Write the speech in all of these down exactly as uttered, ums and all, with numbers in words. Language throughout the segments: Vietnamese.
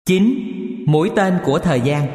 chín. Mũi tên của thời gian.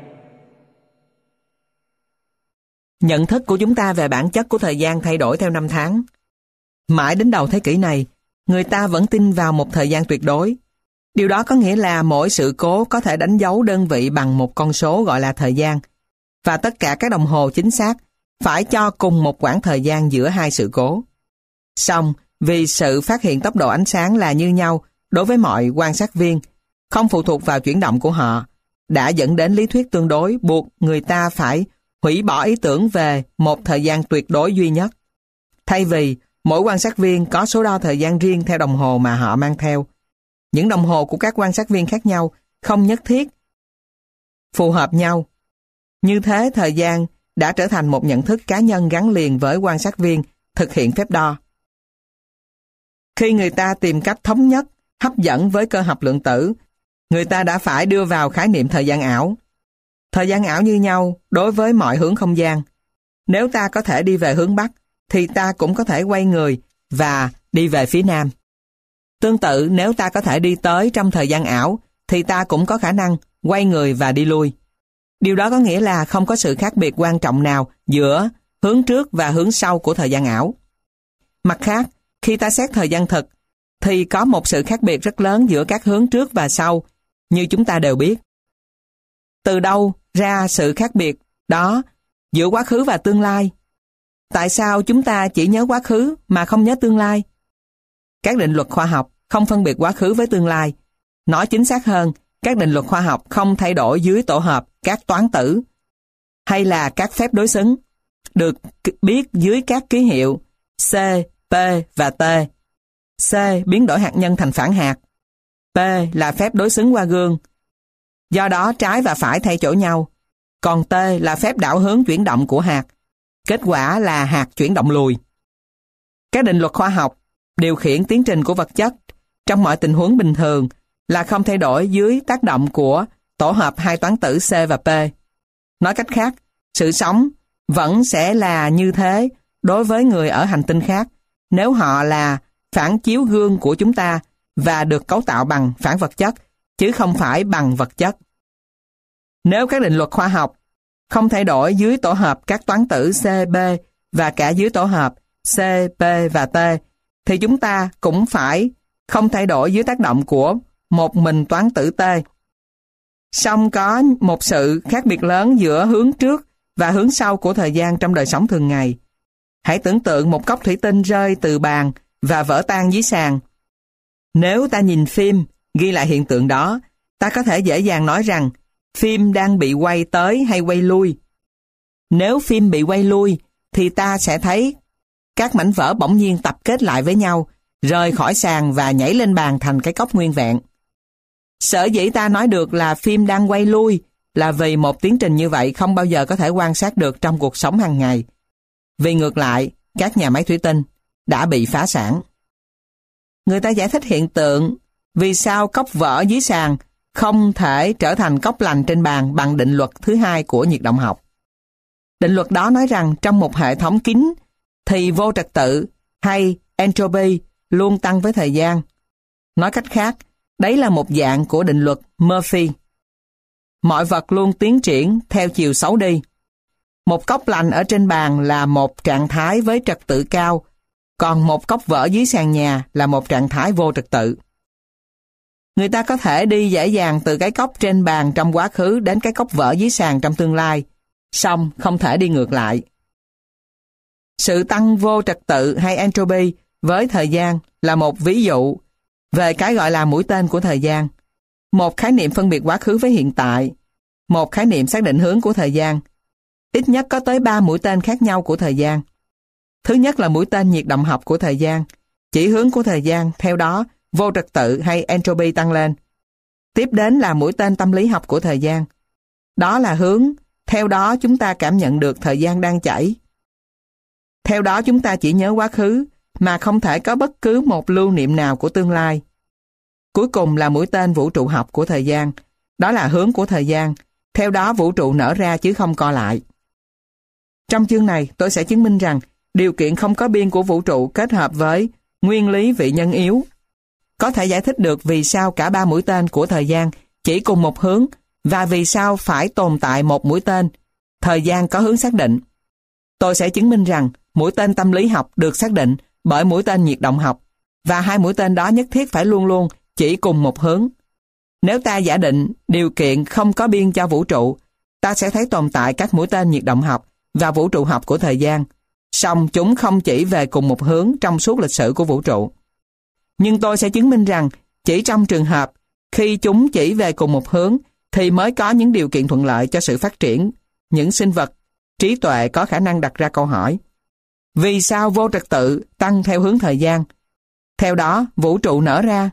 Nhận thức của chúng ta về bản chất của thời gian thay đổi theo năm tháng. Mãi đến đầu thế kỷ này, người ta vẫn tin vào một thời gian tuyệt đối. Điều đó có nghĩa là mỗi sự cố có thể đánh dấu đơn vị bằng một con số gọi là thời gian, và tất cả các đồng hồ chính xác phải cho cùng một quãng thời gian giữa hai sự cố. Song, vì sự phát hiện tốc độ ánh sáng là như nhau đối với mọi quan sát viên, không phụ thuộc vào chuyển động của họ, đã dẫn đến lý thuyết tương đối buộc người ta phải hủy bỏ ý tưởng về một thời gian tuyệt đối duy nhất. Thay vì mỗi quan sát viên có số đo thời gian riêng theo đồng hồ mà họ mang theo, những đồng hồ của các quan sát viên khác nhau không nhất thiết phù hợp nhau. Như thế, thời gian đã trở thành một nhận thức cá nhân gắn liền với quan sát viên thực hiện phép đo. Khi người ta tìm cách thống nhất, hấp dẫn với cơ học lượng tử, người ta đã phải đưa vào khái niệm thời gian ảo. Thời gian ảo như nhau đối với mọi hướng không gian. Nếu ta có thể đi về hướng Bắc, thì ta cũng có thể quay người và đi về phía Nam. Tương tự, nếu ta có thể đi tới trong thời gian ảo, thì ta cũng có khả năng quay người và đi lui. Điều đó có nghĩa là không có sự khác biệt quan trọng nào giữa hướng trước và hướng sau của thời gian ảo. Mặt khác, khi ta xét thời gian thực, thì có một sự khác biệt rất lớn giữa các hướng trước và sau, như chúng ta đều biết. Từ đâu ra sự khác biệt đó giữa quá khứ và tương lai? Tại sao chúng ta chỉ nhớ quá khứ mà không nhớ tương lai? Các định luật khoa học không phân biệt quá khứ với tương lai. Nói chính xác hơn, các định luật khoa học không thay đổi dưới tổ hợp các toán tử hay là các phép đối xứng, được biết dưới các ký hiệu C, P và T. C biến đổi hạt nhân thành phản hạt. P là phép đối xứng qua gương. Do đó trái và phải thay chỗ nhau. Còn T là phép đảo hướng chuyển động của hạt. Kết quả là hạt chuyển động lùi. Các định luật khoa học điều khiển tiến trình của vật chất trong mọi tình huống bình thường là không thay đổi dưới tác động của tổ hợp hai toán tử C và P. Nói cách khác, sự sống vẫn sẽ là như thế đối với người ở hành tinh khác nếu họ là phản chiếu gương của chúng ta và được cấu tạo bằng phản vật chất, chứ không phải bằng vật chất. Nếu các định luật khoa học không thay đổi dưới tổ hợp các toán tử C, B và cả dưới tổ hợp C, P và T, thì chúng ta cũng phải không thay đổi dưới tác động của một mình toán tử T. Song có một sự khác biệt lớn giữa hướng trước và hướng sau của thời gian trong đời sống thường ngày. Hãy tưởng tượng một cốc thủy tinh rơi từ bàn và vỡ tan dưới sàn. Nếu ta nhìn phim ghi lại hiện tượng đó, ta có thể dễ dàng nói rằng phim đang bị quay tới hay quay lui. Nếu phim bị quay lui, thì ta sẽ thấy các mảnh vỡ bỗng nhiên tập kết lại với nhau, rời khỏi sàn và nhảy lên bàn thành cái cốc nguyên vẹn. Sở dĩ ta nói được là phim đang quay lui là vì một tiến trình như vậy không bao giờ có thể quan sát được trong cuộc sống hàng ngày. Vì ngược lại, các nhà máy thủy tinh đã bị phá sản. Người ta giải thích hiện tượng vì sao cốc vỡ dưới sàn không thể trở thành cốc lành trên bàn bằng định luật thứ hai của nhiệt động học. Định luật đó nói rằng trong một hệ thống kín thì vô trật tự hay entropy luôn tăng với thời gian. Nói cách khác, đấy là một dạng của định luật Murphy. Mọi vật luôn tiến triển theo chiều xấu đi. Một cốc lành ở trên bàn là một trạng thái với trật tự cao, còn một cốc vỡ dưới sàn nhà là một trạng thái vô trật tự. Người ta có thể đi dễ dàng từ cái cốc trên bàn trong quá khứ đến cái cốc vỡ dưới sàn trong tương lai, song không thể đi ngược lại. Sự tăng vô trật tự hay entropy với thời gian là một ví dụ về cái gọi là mũi tên của thời gian. Một khái niệm phân biệt quá khứ với hiện tại, một khái niệm xác định hướng của thời gian. Ít nhất có tới ba mũi tên khác nhau của thời gian. Thứ nhất là mũi tên nhiệt động học của thời gian, chỉ hướng của thời gian, theo đó vô trật tự hay entropy tăng lên. Tiếp đến là mũi tên tâm lý học của thời gian. Đó là hướng, theo đó chúng ta cảm nhận được thời gian đang chảy. Theo đó chúng ta chỉ nhớ quá khứ, mà không thể có bất cứ một lưu niệm nào của tương lai. Cuối cùng là mũi tên vũ trụ học của thời gian. Đó là hướng của thời gian, theo đó vũ trụ nở ra chứ không co lại. Trong chương này tôi sẽ chứng minh rằng điều kiện không có biên của vũ trụ kết hợp với nguyên lý vị nhân yếu có thể giải thích được vì sao cả ba mũi tên của thời gian chỉ cùng một hướng, và vì sao phải tồn tại một mũi tên, thời gian có hướng xác định. Tôi sẽ chứng minh rằng mũi tên tâm lý học được xác định bởi mũi tên nhiệt động học, và hai mũi tên đó nhất thiết phải luôn luôn chỉ cùng một hướng. Nếu ta giả định điều kiện không có biên cho vũ trụ, ta sẽ thấy tồn tại các mũi tên nhiệt động học và vũ trụ học của thời gian, song chúng không chỉ về cùng một hướng trong suốt lịch sử của vũ trụ. Nhưng tôi sẽ chứng minh rằng chỉ trong trường hợp khi chúng chỉ về cùng một hướng thì mới có những điều kiện thuận lợi cho sự phát triển những sinh vật trí tuệ có khả năng đặt ra câu hỏi: vì sao vô trật tự tăng theo hướng thời gian? Theo đó, vũ trụ nở ra.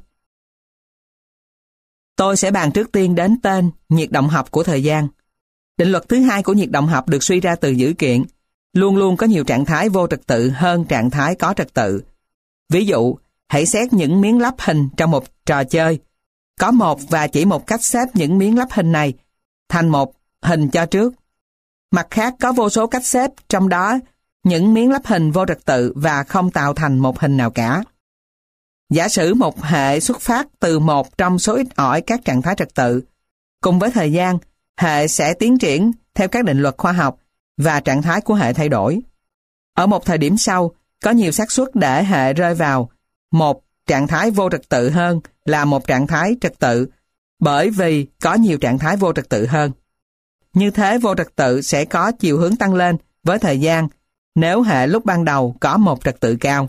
Tôi sẽ bàn trước tiên đến tên nhiệt động học của thời gian. Định luật thứ hai của nhiệt động học được suy ra từ dữ kiện. Luôn luôn có nhiều trạng thái vô trật tự hơn trạng thái có trật tự. Ví dụ, hãy xét những miếng lắp hình trong một trò chơi. Có một và chỉ một cách xếp những miếng lắp hình này thành một hình cho trước. Mặt khác có vô số cách xếp, trong đó những miếng lắp hình vô trật tự và không tạo thành một hình nào cả. Giả sử một hệ xuất phát từ một trong số ít ỏi các trạng thái trật tự. Cùng với thời gian, hệ sẽ tiến triển theo các định luật khoa học và trạng thái của hệ thay đổi. Ở một thời điểm sau, có nhiều xác suất để hệ rơi vào một trạng thái vô trật tự hơn là một trạng thái trật tự, bởi vì có nhiều trạng thái vô trật tự hơn. Như thế vô trật tự sẽ có chiều hướng tăng lên với thời gian nếu hệ lúc ban đầu có một trật tự cao.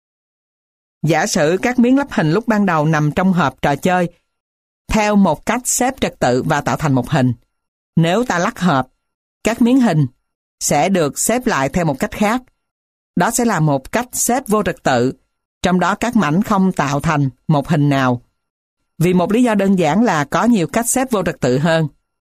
Giả sử các miếng lắp hình lúc ban đầu nằm trong hộp trò chơi theo một cách xếp trật tự và tạo thành một hình. Nếu ta lắc hộp, các miếng hình sẽ được xếp lại theo một cách khác. Đó sẽ là một cách xếp vô trật tự, trong đó các mảnh không tạo thành một hình nào. Vì một lý do đơn giản là có nhiều cách xếp vô trật tự hơn.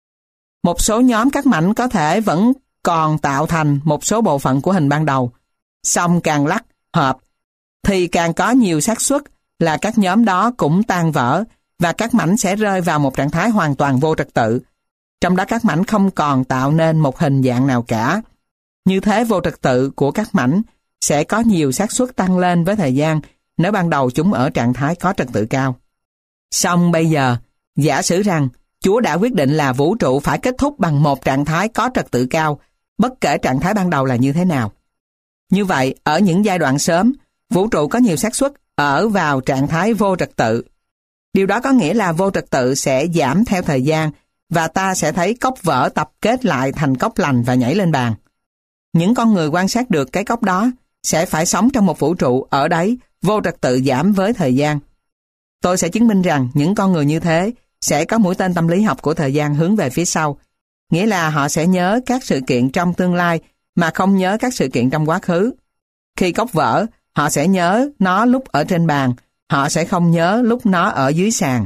Một số nhóm các mảnh có thể vẫn còn tạo thành một số bộ phận của hình ban đầu. Song càng lắc hộp thì càng có nhiều xác suất là các nhóm đó cũng tan vỡ và các mảnh sẽ rơi vào một trạng thái hoàn toàn vô trật tự. Trong đó các mảnh không còn tạo nên một hình dạng nào cả. Như thế vô trật tự của các mảnh sẽ có nhiều xác suất tăng lên với thời gian nếu ban đầu chúng ở trạng thái có trật tự cao. Song bây giờ, giả sử rằng Chúa đã quyết định là vũ trụ phải kết thúc bằng một trạng thái có trật tự cao, bất kể trạng thái ban đầu là như thế nào. Như vậy, ở những giai đoạn sớm, vũ trụ có nhiều xác suất ở vào trạng thái vô trật tự. Điều đó có nghĩa là vô trật tự sẽ giảm theo thời gian và ta sẽ thấy cốc vỡ tập kết lại thành cốc lành và nhảy lên bàn. Những con người quan sát được cái cốc đó sẽ phải sống trong một vũ trụ ở đấy vô trật tự giảm với thời gian. Tôi sẽ chứng minh rằng những con người như thế sẽ có mũi tên tâm lý học của thời gian hướng về phía sau, nghĩa là họ sẽ nhớ các sự kiện trong tương lai mà không nhớ các sự kiện trong quá khứ. Khi cốc vỡ, họ sẽ nhớ nó lúc ở trên bàn, họ sẽ không nhớ lúc nó ở dưới sàn.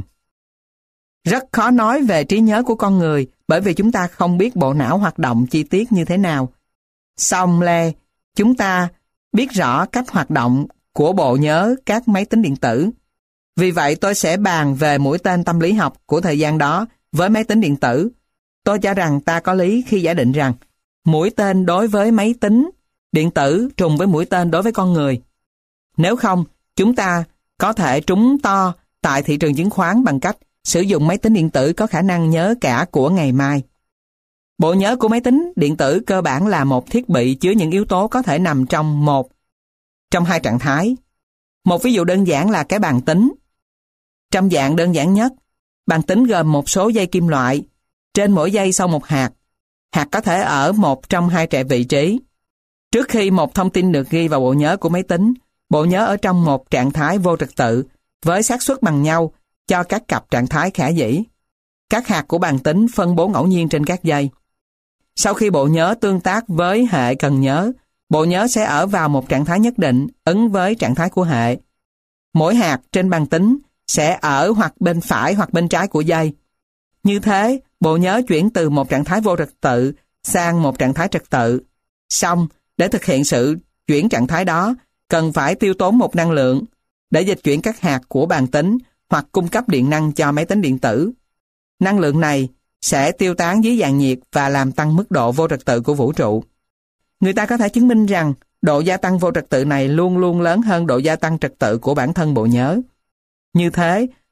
Rất khó nói về trí nhớ của con người bởi vì chúng ta không biết bộ não hoạt động chi tiết như thế nào. Song le, chúng ta biết rõ cách hoạt động của bộ nhớ các máy tính điện tử. Vì vậy tôi sẽ bàn về mũi tên tâm lý học của thời gian đó với máy tính điện tử. Tôi cho rằng ta có lý khi giả định rằng mũi tên đối với máy tính điện tử trùng với mũi tên đối với con người. Nếu không, chúng ta có thể trúng to tại thị trường chứng khoán bằng cách sử dụng máy tính điện tử có khả năng nhớ cả của ngày mai. Bộ nhớ của máy tính điện tử cơ bản là một thiết bị chứa những yếu tố có thể nằm trong một trong hai trạng thái. Một ví dụ đơn giản là cái bàn tính. Trong dạng đơn giản nhất, bàn tính gồm một số dây kim loại, trên mỗi dây sau một hạt. Hạt có thể ở một trong hai trệ vị trí. Trước khi một thông tin được ghi vào bộ nhớ của máy tính, bộ nhớ ở trong một trạng thái vô trật tự với xác suất bằng nhau cho các cặp trạng thái khả dĩ. Các hạt của bàn tính phân bố ngẫu nhiên trên các dây. Sau khi bộ nhớ tương tác với hệ cần nhớ, bộ nhớ sẽ ở vào một trạng thái nhất định ứng với trạng thái của hệ. Mỗi hạt trên bàn tính sẽ ở hoặc bên phải hoặc bên trái của dây. Như thế, bộ nhớ chuyển từ một trạng thái vô trật tự sang một trạng thái trật tự. Song, để thực hiện sự chuyển trạng thái đó, cần phải tiêu tốn một năng lượng để dịch chuyển các hạt của bàn tính hoặc cung cấp điện năng cho máy tính điện tử. Năng lượng này sẽ tiêu tán dưới dạng nhiệt và làm tăng mức độ vô trật tự của vũ trụ. Người ta có thể chứng minh rằng độ gia tăng vô trật tự này luôn luôn lớn hơn độ gia tăng trật tự của bản thân bộ nhớ. Như thế,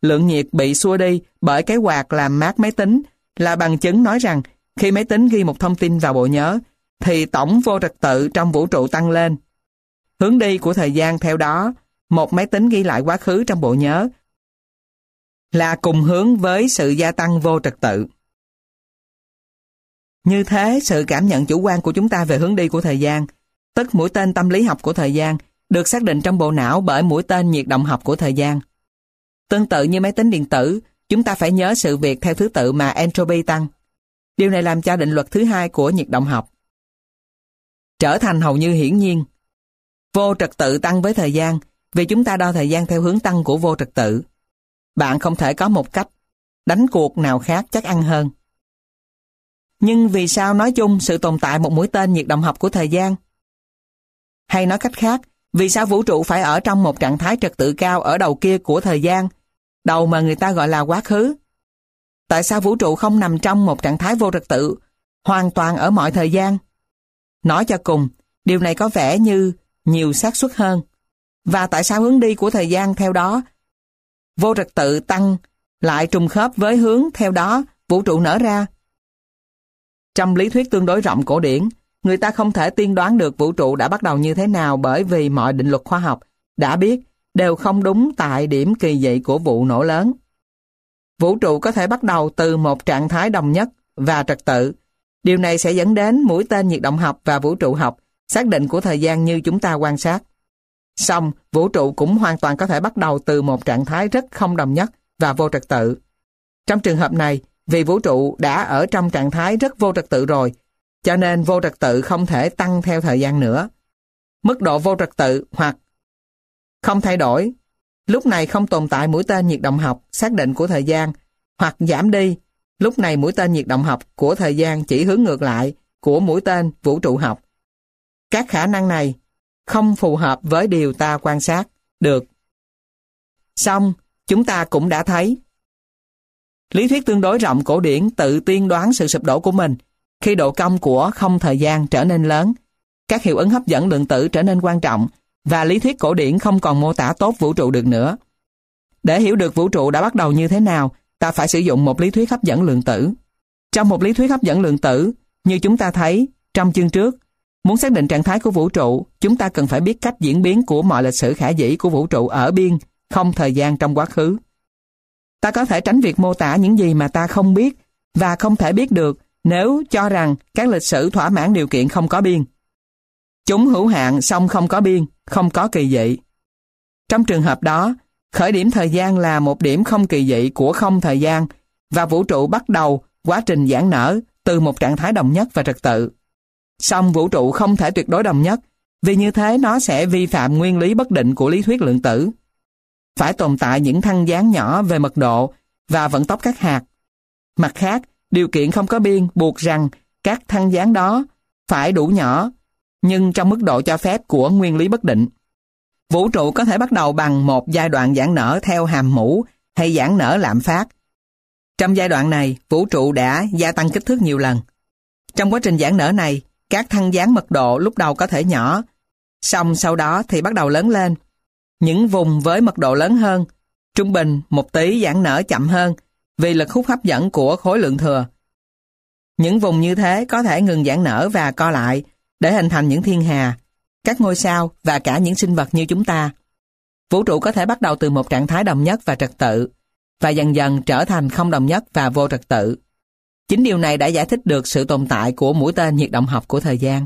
lượng nhiệt bị xua đi bởi cái quạt làm mát máy tính là bằng chứng nói rằng khi máy tính ghi một thông tin vào bộ nhớ, thì tổng vô trật tự trong vũ trụ tăng lên. Hướng đi của thời gian theo đó, một máy tính ghi lại quá khứ trong bộ nhớ là cùng hướng với sự gia tăng vô trật tự. Như thế, sự cảm nhận chủ quan của chúng ta về hướng đi của thời gian, tức mũi tên tâm lý học của thời gian, được xác định trong bộ não bởi mũi tên nhiệt động học của thời gian. Tương tự như máy tính điện tử, chúng ta phải nhớ sự việc theo thứ tự mà entropy tăng. Điều này làm cho định luật thứ hai của nhiệt động học trở thành hầu như hiển nhiên. Vô trật tự tăng với thời gian vì chúng ta đo thời gian theo hướng tăng của vô trật tự. Bạn không thể có một cách đánh cuộc nào khác chắc ăn hơn. Nhưng vì sao nói chung sự tồn tại một mũi tên nhiệt động học của thời gian? Hay nói cách khác, vì sao vũ trụ phải ở trong một trạng thái trật tự cao ở đầu kia của thời gian, đầu mà người ta gọi là quá khứ? Tại sao vũ trụ không nằm trong một trạng thái vô trật tự, hoàn toàn ở mọi thời gian? Nói cho cùng, điều này có vẻ như nhiều xác suất hơn. Và tại sao hướng đi của thời gian theo đó, vô trật tự tăng, lại trùng khớp với hướng theo đó vũ trụ nở ra? Trong lý thuyết tương đối rộng cổ điển, người ta không thể tiên đoán được vũ trụ đã bắt đầu như thế nào bởi vì mọi định luật khoa học đã biết đều không đúng tại điểm kỳ dị của vụ nổ lớn. Vũ trụ có thể bắt đầu từ một trạng thái đồng nhất và trật tự. Điều này sẽ dẫn đến mũi tên nhiệt động học và vũ trụ học, xác định của thời gian như chúng ta quan sát. Song, vũ trụ cũng hoàn toàn có thể bắt đầu từ một trạng thái rất không đồng nhất và vô trật tự. Trong trường hợp này, vì vũ trụ đã ở trong trạng thái rất vô trật tự rồi, cho nên vô trật tự không thể tăng theo thời gian nữa. Mức độ vô trật tự hoặc không thay đổi, lúc này không tồn tại mũi tên nhiệt động học xác định của thời gian, hoặc giảm đi, lúc này mũi tên nhiệt động học của thời gian chỉ hướng ngược lại của mũi tên vũ trụ học. Các khả năng này không phù hợp với điều ta quan sát được. Song, chúng ta cũng đã thấy lý thuyết tương đối rộng cổ điển tự tiên đoán sự sụp đổ của mình khi độ cong của không thời gian trở nên lớn, các hiệu ứng hấp dẫn lượng tử trở nên quan trọng và lý thuyết cổ điển không còn mô tả tốt vũ trụ được nữa. Để hiểu được vũ trụ đã bắt đầu như thế nào, ta phải sử dụng một lý thuyết hấp dẫn lượng tử. Trong một lý thuyết hấp dẫn lượng tử, như chúng ta thấy trong chương trước, muốn xác định trạng thái của vũ trụ, chúng ta cần phải biết cách diễn biến của mọi lịch sử khả dĩ của vũ trụ ở biên không thời gian trong quá khứ. Ta có thể tránh việc mô tả những gì mà ta không biết và không thể biết được nếu cho rằng các lịch sử thỏa mãn điều kiện không có biên. Chúng hữu hạn song không có biên, không có kỳ dị. Trong trường hợp đó, khởi điểm thời gian là một điểm không kỳ dị của không thời gian và vũ trụ bắt đầu quá trình giãn nở từ một trạng thái đồng nhất và trật tự. Song vũ trụ không thể tuyệt đối đồng nhất, vì như thế nó sẽ vi phạm nguyên lý bất định của lý thuyết lượng tử. Phải tồn tại những thăng gián nhỏ về mật độ và vận tốc các hạt. Mặt khác, điều kiện không có biên buộc rằng các thăng gián đó phải đủ nhỏ, nhưng trong mức độ cho phép của nguyên lý bất định. Vũ trụ có thể bắt đầu bằng một giai đoạn giãn nở theo hàm mũ hay giãn nở lạm phát. Trong giai đoạn này, vũ trụ đã gia tăng kích thước nhiều lần. Trong quá trình giãn nở này, các thăng gián mật độ lúc đầu có thể nhỏ, song sau đó thì bắt đầu lớn lên. Những vùng với mật độ lớn hơn, trung bình một tí giãn nở chậm hơn vì lực hút hấp dẫn của khối lượng thừa. Những vùng như thế có thể ngừng giãn nở và co lại để hình thành những thiên hà, các ngôi sao và cả những sinh vật như chúng ta. Vũ trụ có thể bắt đầu từ một trạng thái đồng nhất và trật tự và dần dần trở thành không đồng nhất và vô trật tự. Chính điều này đã giải thích được sự tồn tại của mũi tên nhiệt động học của thời gian.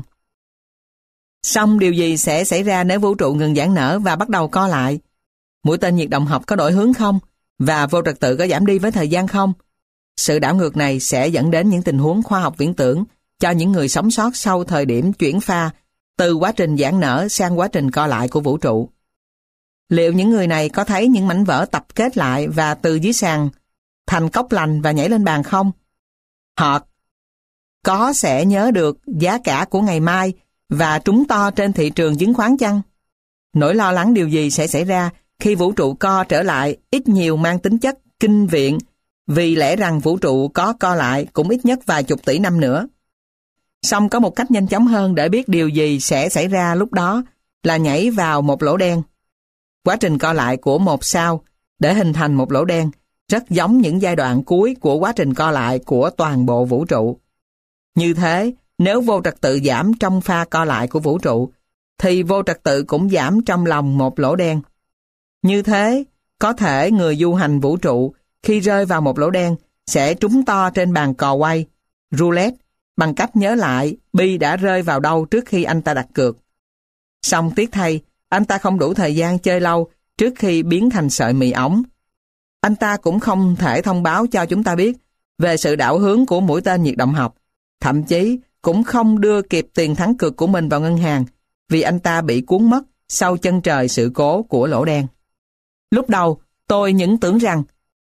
Song điều gì sẽ xảy ra nếu vũ trụ ngừng giãn nở và bắt đầu co lại? Mũi tên nhiệt động học có đổi hướng không? Và vô trật tự có giảm đi với thời gian không? Sự đảo ngược này sẽ dẫn đến những tình huống khoa học viễn tưởng cho những người sống sót sau thời điểm chuyển pha từ quá trình giãn nở sang quá trình co lại của vũ trụ. Liệu những người này có thấy những mảnh vỡ tập kết lại và từ dưới sàn thành cốc lành và nhảy lên bàn không? Họ có sẽ nhớ được giá cả của ngày mai và trúng to trên thị trường chứng khoán chăng? Nỗi lo lắng điều gì sẽ xảy ra khi vũ trụ co trở lại ít nhiều mang tính chất kinh viện, vì lẽ rằng vũ trụ có co lại cũng ít nhất vài chục tỷ năm nữa. Song có một cách nhanh chóng hơn để biết điều gì sẽ xảy ra lúc đó là nhảy vào một lỗ đen. Quá trình co lại của một sao để hình thành một lỗ đen, rất giống những giai đoạn cuối của quá trình co lại của toàn bộ vũ trụ. Như thế, nếu vô trật tự giảm trong pha co lại của vũ trụ, thì vô trật tự cũng giảm trong lòng một lỗ đen. Như thế, có thể người du hành vũ trụ khi rơi vào một lỗ đen sẽ trúng to trên bàn cò quay, roulette, bằng cách nhớ lại bi đã rơi vào đâu trước khi anh ta đặt cược. Song tiếc thay, anh ta không đủ thời gian chơi lâu trước khi biến thành sợi mì ống. Anh ta cũng không thể thông báo cho chúng ta biết về sự đảo hướng của mũi tên nhiệt động học, thậm chí cũng không đưa kịp tiền thắng cược của mình vào ngân hàng vì anh ta bị cuốn mất sau chân trời sự cố của lỗ đen. Lúc đầu, tôi những tưởng rằng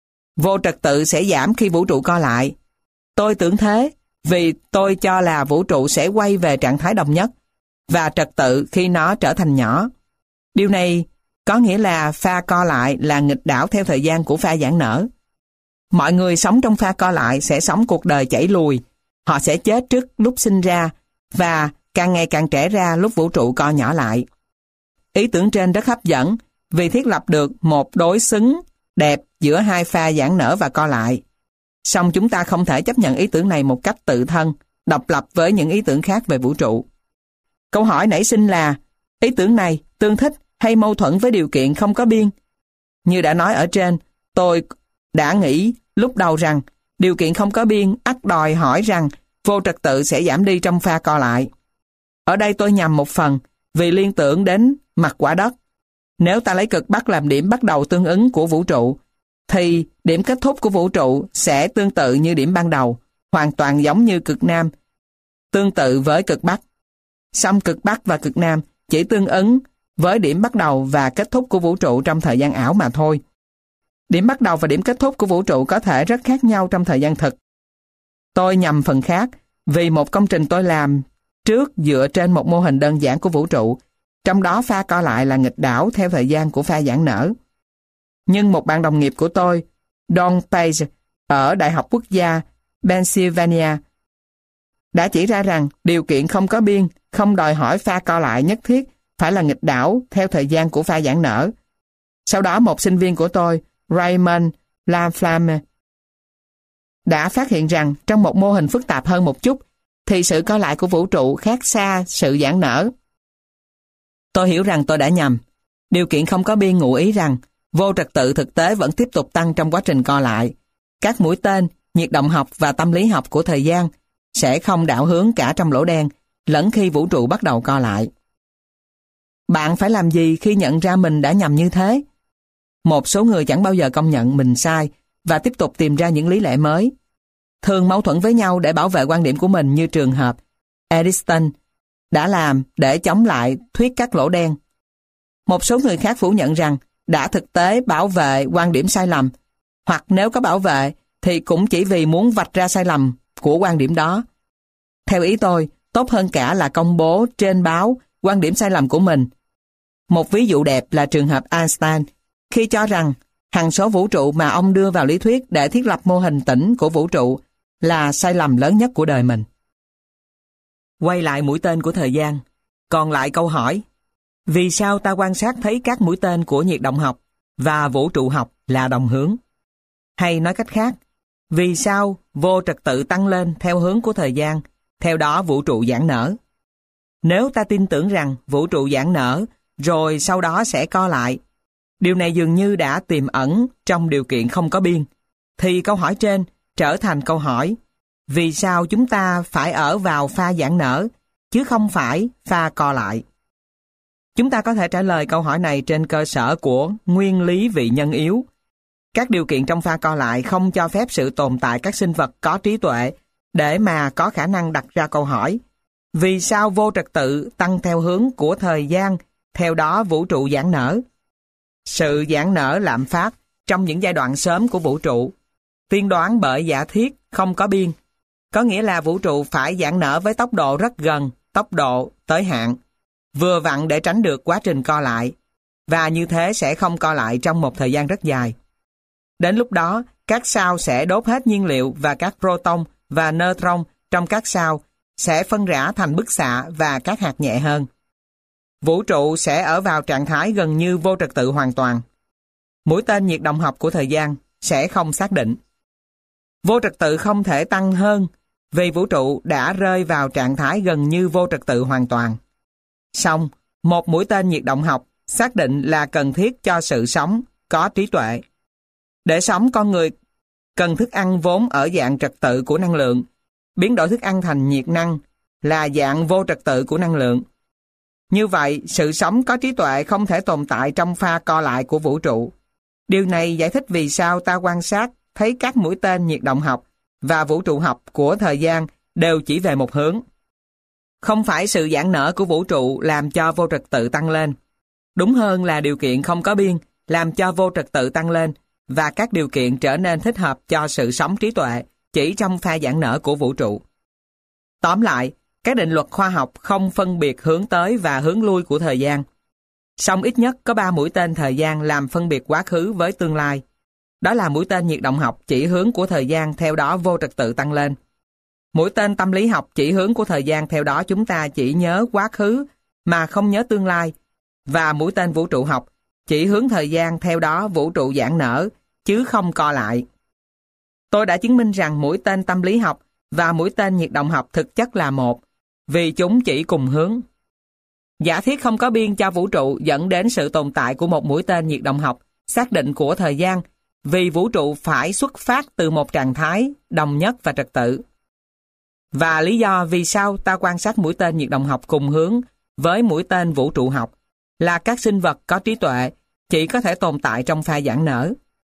vô trật tự sẽ giảm khi vũ trụ co lại. Tôi tưởng thế vì tôi cho là vũ trụ sẽ quay về trạng thái đồng nhất và trật tự khi nó trở thành nhỏ. Điều này có nghĩa là pha co lại là nghịch đảo theo thời gian của pha giãn nở. Mọi người sống trong pha co lại sẽ sống cuộc đời chảy lùi. Họ sẽ chết trước lúc sinh ra và càng ngày càng trẻ ra lúc vũ trụ co nhỏ lại. Ý tưởng trên rất hấp dẫn vì thiết lập được một đối xứng đẹp giữa hai pha giãn nở và co lại. Song chúng ta không thể chấp nhận ý tưởng này một cách tự thân, độc lập với những ý tưởng khác về vũ trụ. Câu hỏi nảy sinh là, ý tưởng này tương thích hay mâu thuẫn với điều kiện không có biên? Như đã nói ở trên, tôi đã nghĩ lúc đầu rằng điều kiện không có biên ắt đòi hỏi rằng vô trật tự sẽ giảm đi trong pha co lại. Ở đây tôi nhầm một phần vì liên tưởng đến mặt quả đất. Nếu ta lấy cực Bắc làm điểm bắt đầu tương ứng của vũ trụ, thì điểm kết thúc của vũ trụ sẽ tương tự như điểm ban đầu, hoàn toàn giống như cực Nam, tương tự với cực Bắc. Song cực Bắc và cực Nam chỉ tương ứng với điểm bắt đầu và kết thúc của vũ trụ trong thời gian ảo mà thôi. Điểm bắt đầu và điểm kết thúc của vũ trụ có thể rất khác nhau trong thời gian thực. Tôi nhầm phần khác vì một công trình tôi làm trước dựa trên một mô hình đơn giản của vũ trụ, trong đó pha co lại là nghịch đảo theo thời gian của pha giãn nở. Nhưng một bạn đồng nghiệp của tôi, Don Page, ở Đại học Quốc gia Pennsylvania, đã chỉ ra rằng điều kiện không có biên không đòi hỏi pha co lại nhất thiết phải là nghịch đảo theo thời gian của pha giãn nở. Sau đó một sinh viên của tôi, Raymond Laflamme, đã phát hiện rằng trong một mô hình phức tạp hơn một chút thì sự co lại của vũ trụ khác xa sự giãn nở. Tôi hiểu rằng tôi đã nhầm. Điều kiện không có biên ngụ ý rằng vô trật tự thực tế vẫn tiếp tục tăng trong quá trình co lại. Các mũi tên, nhiệt động học và tâm lý học của thời gian sẽ không đảo hướng cả trong lỗ đen lẫn khi vũ trụ bắt đầu co lại. Bạn phải làm gì khi nhận ra mình đã nhầm như thế? Một số người chẳng bao giờ công nhận mình sai và tiếp tục tìm ra những lý lẽ mới, thường mâu thuẫn với nhau để bảo vệ quan điểm của mình, như trường hợp Edison đã làm để chống lại thuyết các lỗ đen. Một số người khác phủ nhận rằng đã thực tế bảo vệ quan điểm sai lầm, hoặc nếu có bảo vệ thì cũng chỉ vì muốn vạch ra sai lầm của quan điểm đó. Theo ý tôi, tốt hơn cả là công bố trên báo quan điểm sai lầm của mình. Một ví dụ đẹp là trường hợp Einstein, khi cho rằng hằng số vũ trụ mà ông đưa vào lý thuyết để thiết lập mô hình tĩnh của vũ trụ là sai lầm lớn nhất của đời mình. Quay lại mũi tên của thời gian, còn lại câu hỏi, vì sao ta quan sát thấy các mũi tên của nhiệt động học và vũ trụ học là đồng hướng? Hay nói cách khác, vì sao vô trật tự tăng lên theo hướng của thời gian, theo đó vũ trụ giãn nở? Nếu ta tin tưởng rằng vũ trụ giãn nở, rồi sau đó sẽ co lại, điều này dường như đã tiềm ẩn trong điều kiện không có biên, thì câu hỏi trên trở thành câu hỏi, vì sao chúng ta phải ở vào pha giãn nở, chứ không phải pha co lại? Chúng ta có thể trả lời câu hỏi này trên cơ sở của nguyên lý vị nhân yếu. Các điều kiện trong pha co lại không cho phép sự tồn tại các sinh vật có trí tuệ để mà có khả năng đặt ra câu hỏi, vì sao vô trật tự tăng theo hướng của thời gian, theo đó vũ trụ giãn nở? Sự giãn nở lạm phát trong những giai đoạn sớm của vũ trụ, tiên đoán bởi giả thiết không có biên, có nghĩa là vũ trụ phải giãn nở với tốc độ rất gần tốc độ tới hạn, vừa vặn để tránh được quá trình co lại, và như thế sẽ không co lại trong một thời gian rất dài. Đến lúc đó, các sao sẽ đốt hết nhiên liệu và các proton và neutron trong các sao sẽ phân rã thành bức xạ và các hạt nhẹ hơn. Vũ trụ sẽ ở vào trạng thái gần như vô trật tự hoàn toàn. mũi tên nhiệt động học của thời gian sẽ không xác định. Vô trật tự không thể tăng hơn vì vũ trụ đã rơi vào trạng thái gần như vô trật tự hoàn toàn. Song, một mũi tên nhiệt động học xác định là cần thiết cho sự sống có trí tuệ. Để sống, con người cần thức ăn vốn ở dạng trật tự của năng lượng. Biến đổi thức ăn thành nhiệt năng là dạng vô trật tự của năng lượng. Như vậy, sự sống có trí tuệ không thể tồn tại trong pha co lại của vũ trụ. Điều này giải thích vì sao ta quan sát thấy các mũi tên nhiệt động học và vũ trụ học của thời gian đều chỉ về một hướng. Không phải sự giãn nở của vũ trụ làm cho vô trật tự tăng lên. Đúng hơn là điều kiện không có biên làm cho vô trật tự tăng lên và các điều kiện trở nên thích hợp cho sự sống trí tuệ chỉ trong pha giãn nở của vũ trụ. Tóm lại, các định luật khoa học không phân biệt hướng tới và hướng lui của thời gian. Song ít nhất có ba mũi tên thời gian làm phân biệt quá khứ với tương lai. Đó là mũi tên nhiệt động học chỉ hướng của thời gian, theo đó vô trật tự tăng lên. Mũi tên tâm lý học chỉ hướng của thời gian, theo đó chúng ta chỉ nhớ quá khứ mà không nhớ tương lai. Và mũi tên vũ trụ học chỉ hướng thời gian, theo đó vũ trụ giãn nở, chứ không co lại. Tôi đã chứng minh rằng mũi tên tâm lý học và mũi tên nhiệt động học thực chất là một, vì chúng chỉ cùng hướng. Giả thiết không có biên cho vũ trụ dẫn đến sự tồn tại của một mũi tên nhiệt động học xác định của thời gian, vì vũ trụ phải xuất phát từ một trạng thái đồng nhất và trật tự. Và lý do vì sao ta quan sát mũi tên nhiệt động học cùng hướng với mũi tên vũ trụ học là các sinh vật có trí tuệ chỉ có thể tồn tại trong pha giãn nở.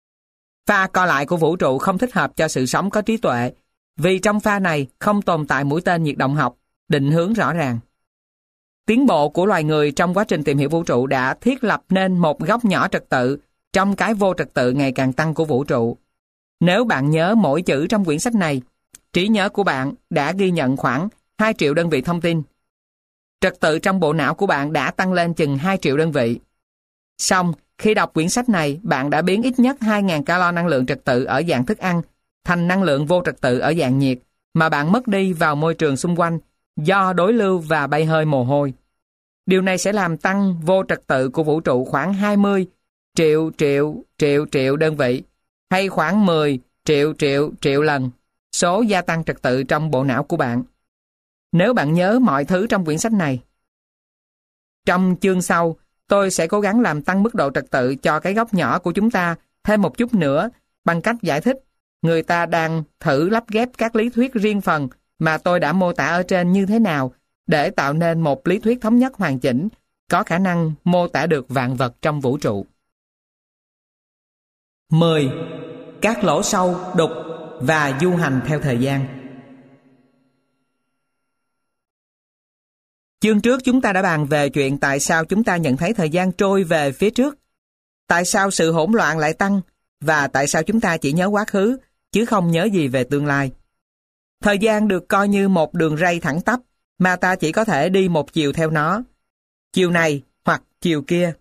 Pha co lại của vũ trụ không thích hợp cho sự sống có trí tuệ, vì trong pha này không tồn tại mũi tên nhiệt động học định hướng rõ ràng. Tiến bộ của loài người trong quá trình tìm hiểu vũ trụ đã thiết lập nên một góc nhỏ trật tự trong cái vô trật tự ngày càng tăng của vũ trụ. Nếu bạn nhớ mỗi chữ trong quyển sách này, trí nhớ của bạn đã ghi nhận khoảng hai triệu đơn vị thông tin. Trật tự trong bộ não của bạn đã tăng lên chừng hai triệu đơn vị. Song, khi đọc quyển sách này, bạn đã biến ít nhất hai nghìn calo năng lượng trật tự ở dạng thức ăn thành năng lượng vô trật tự ở dạng nhiệt mà bạn mất đi vào môi trường xung quanh do đối lưu và bay hơi mồ hôi. Điều này sẽ làm tăng vô trật tự của vũ trụ khoảng hai mươi triệu triệu triệu triệu đơn vị, hay khoảng mười triệu triệu triệu lần số gia tăng trật tự trong bộ não của bạn. Nếu bạn nhớ mọi thứ trong quyển sách này. Trong chương sau, tôi sẽ cố gắng làm tăng mức độ trật tự cho cái góc nhỏ của chúng ta thêm một chút nữa bằng cách giải thích người ta đang thử lắp ghép các lý thuyết riêng phần mà tôi đã mô tả ở trên như thế nào để tạo nên một lý thuyết thống nhất hoàn chỉnh, có khả năng mô tả được vạn vật trong vũ trụ. mười. Các lỗ sâu, đục và du hành theo thời gian. Chương trước chúng ta đã bàn về chuyện tại sao chúng ta nhận thấy thời gian trôi về phía trước, tại sao sự hỗn loạn lại tăng, và tại sao chúng ta chỉ nhớ quá khứ, chứ không nhớ gì về tương lai. Thời gian được coi như một đường ray thẳng tắp, mà ta chỉ có thể đi một chiều theo nó, chiều này hoặc chiều kia.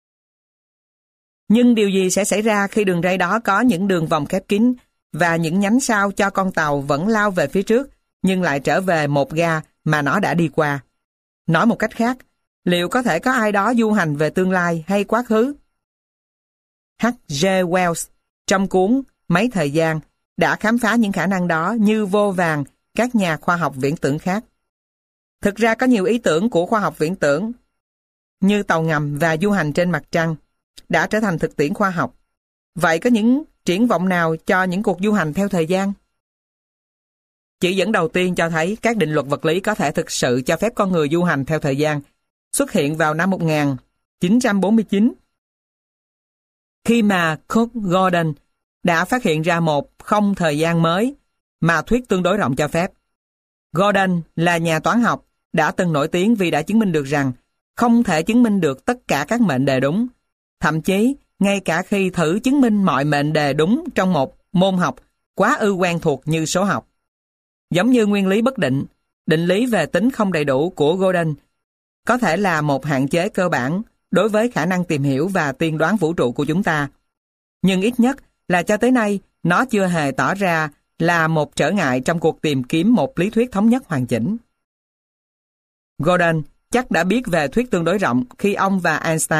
Nhưng điều gì sẽ xảy ra khi đường ray đó có những đường vòng khép kín và những nhánh sao cho con tàu vẫn lao về phía trước, nhưng lại trở về một ga mà nó đã đi qua? Nói một cách khác, liệu có thể có ai đó du hành về tương lai hay quá khứ? hát giê. Wells trong cuốn Mấy thời gian đã khám phá những khả năng đó như vô vàn các nhà khoa học viễn tưởng khác. Thực ra có nhiều ý tưởng của khoa học viễn tưởng như tàu ngầm và du hành trên mặt trăng đã trở thành thực tiễn khoa học. Vậy có những triển vọng nào cho những cuộc du hành theo thời gian? Chỉ dẫn đầu tiên cho thấy các định luật vật lý có thể thực sự cho phép con người du hành theo thời gian xuất hiện vào năm một nghìn chín trăm bốn mươi chín, khi mà Cook Gordon đã phát hiện ra một không thời gian mới mà thuyết tương đối rộng cho phép. Gordon là nhà toán học đã từng nổi tiếng vì đã chứng minh được rằng không thể chứng minh được tất cả các mệnh đề đúng. Thậm chí, ngay cả khi thử chứng minh mọi mệnh đề đúng trong một môn học quá ư quen thuộc như số học. Giống như nguyên lý bất định, định lý về tính không đầy đủ của Gordon có thể là một hạn chế cơ bản đối với khả năng tìm hiểu và tiên đoán vũ trụ của chúng ta. Nhưng ít nhất là cho tới nay, nó chưa hề tỏ ra là một trở ngại trong cuộc tìm kiếm một lý thuyết thống nhất hoàn chỉnh. Gordon chắc đã biết về thuyết tương đối rộng khi ông và Einstein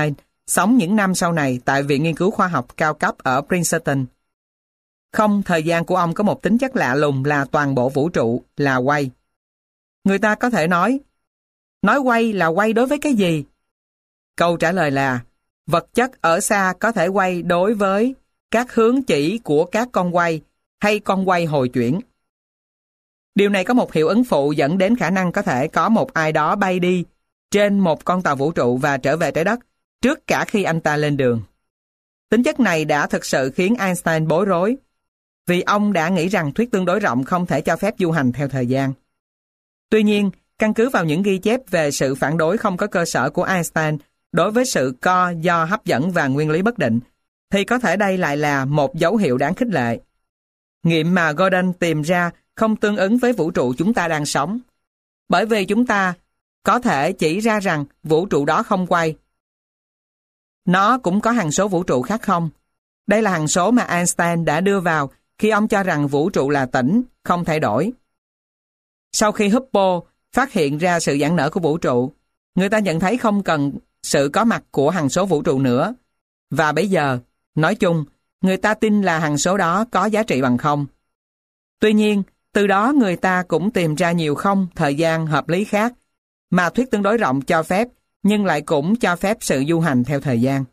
sống những năm sau này tại Viện Nghiên cứu Khoa học cao cấp ở Princeton. Không thời gian của ông có một tính chất lạ lùng là toàn bộ vũ trụ là quay. Người ta có thể nói, nói quay là quay đối với cái gì? Câu trả lời là, vật chất ở xa có thể quay đối với các hướng chỉ của các con quay hay con quay hồi chuyển. Điều này có một hiệu ứng phụ dẫn đến khả năng có thể có một ai đó bay đi trên một con tàu vũ trụ và trở về trái đất trước cả khi anh ta lên đường. Tính chất này đã thực sự khiến Einstein bối rối, vì ông đã nghĩ rằng thuyết tương đối rộng không thể cho phép du hành theo thời gian. Tuy nhiên, căn cứ vào những ghi chép về sự phản đối không có cơ sở của Einstein đối với sự co do hấp dẫn và nguyên lý bất định, thì có thể đây lại là một dấu hiệu đáng khích lệ. Nghiệm mà Gordon tìm ra không tương ứng với vũ trụ chúng ta đang sống, bởi vì chúng ta có thể chỉ ra rằng vũ trụ đó không quay. Nó cũng có hằng số vũ trụ khác không? Đây là hằng số mà Einstein đã đưa vào khi ông cho rằng vũ trụ là tĩnh, không thay đổi. Sau khi Hubble phát hiện ra sự giãn nở của vũ trụ, người ta nhận thấy không cần sự có mặt của hằng số vũ trụ nữa. Và bây giờ, nói chung, người ta tin là hằng số đó có giá trị bằng không. Tuy nhiên, từ đó người ta cũng tìm ra nhiều không thời gian hợp lý khác mà thuyết tương đối rộng cho phép, nhưng lại cũng cho phép sự du hành theo thời gian.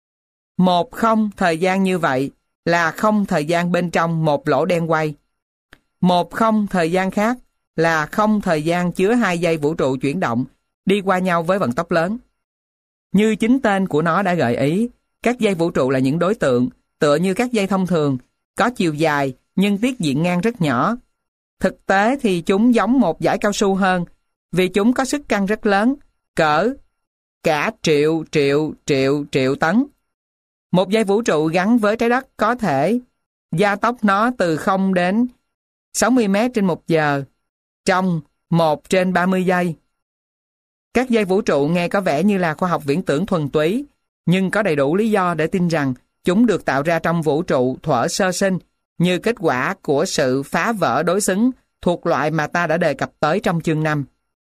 Một không thời gian như vậy là không thời gian bên trong một lỗ đen quay. Một không thời gian khác là không thời gian chứa hai dây vũ trụ chuyển động đi qua nhau với vận tốc lớn. Như chính tên của nó đã gợi ý, các dây vũ trụ là những đối tượng tựa như các dây thông thường, có chiều dài nhưng tiết diện ngang rất nhỏ. Thực tế thì chúng giống một dải cao su hơn, vì chúng có sức căng rất lớn, cỡ cả triệu triệu triệu triệu tấn. Một dây vũ trụ gắn với trái đất có thể gia tốc nó từ không đến sáu mươi mét trên một giờ trong một trên ba mươi giây. Các dây vũ trụ nghe có vẻ như là khoa học viễn tưởng thuần túy, nhưng có đầy đủ lý do để tin rằng chúng được tạo ra trong vũ trụ thuở sơ sinh như kết quả của sự phá vỡ đối xứng thuộc loại mà ta đã đề cập tới trong chương năm.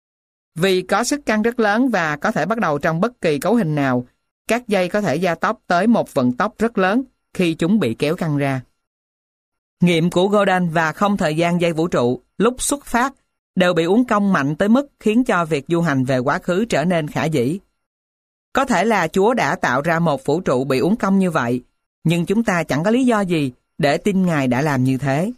Vì có sức căng rất lớn và có thể bắt đầu trong bất kỳ cấu hình nào, các dây có thể gia tốc tới một vận tốc rất lớn khi chúng bị kéo căng ra. Nghiệm của Gordon và không thời gian dây vũ trụ lúc xuất phát đều bị uốn cong mạnh tới mức khiến cho việc du hành về quá khứ trở nên khả dĩ. Có thể là Chúa đã tạo ra một vũ trụ bị uốn cong như vậy, nhưng chúng ta chẳng có lý do gì để tin Ngài đã làm như thế.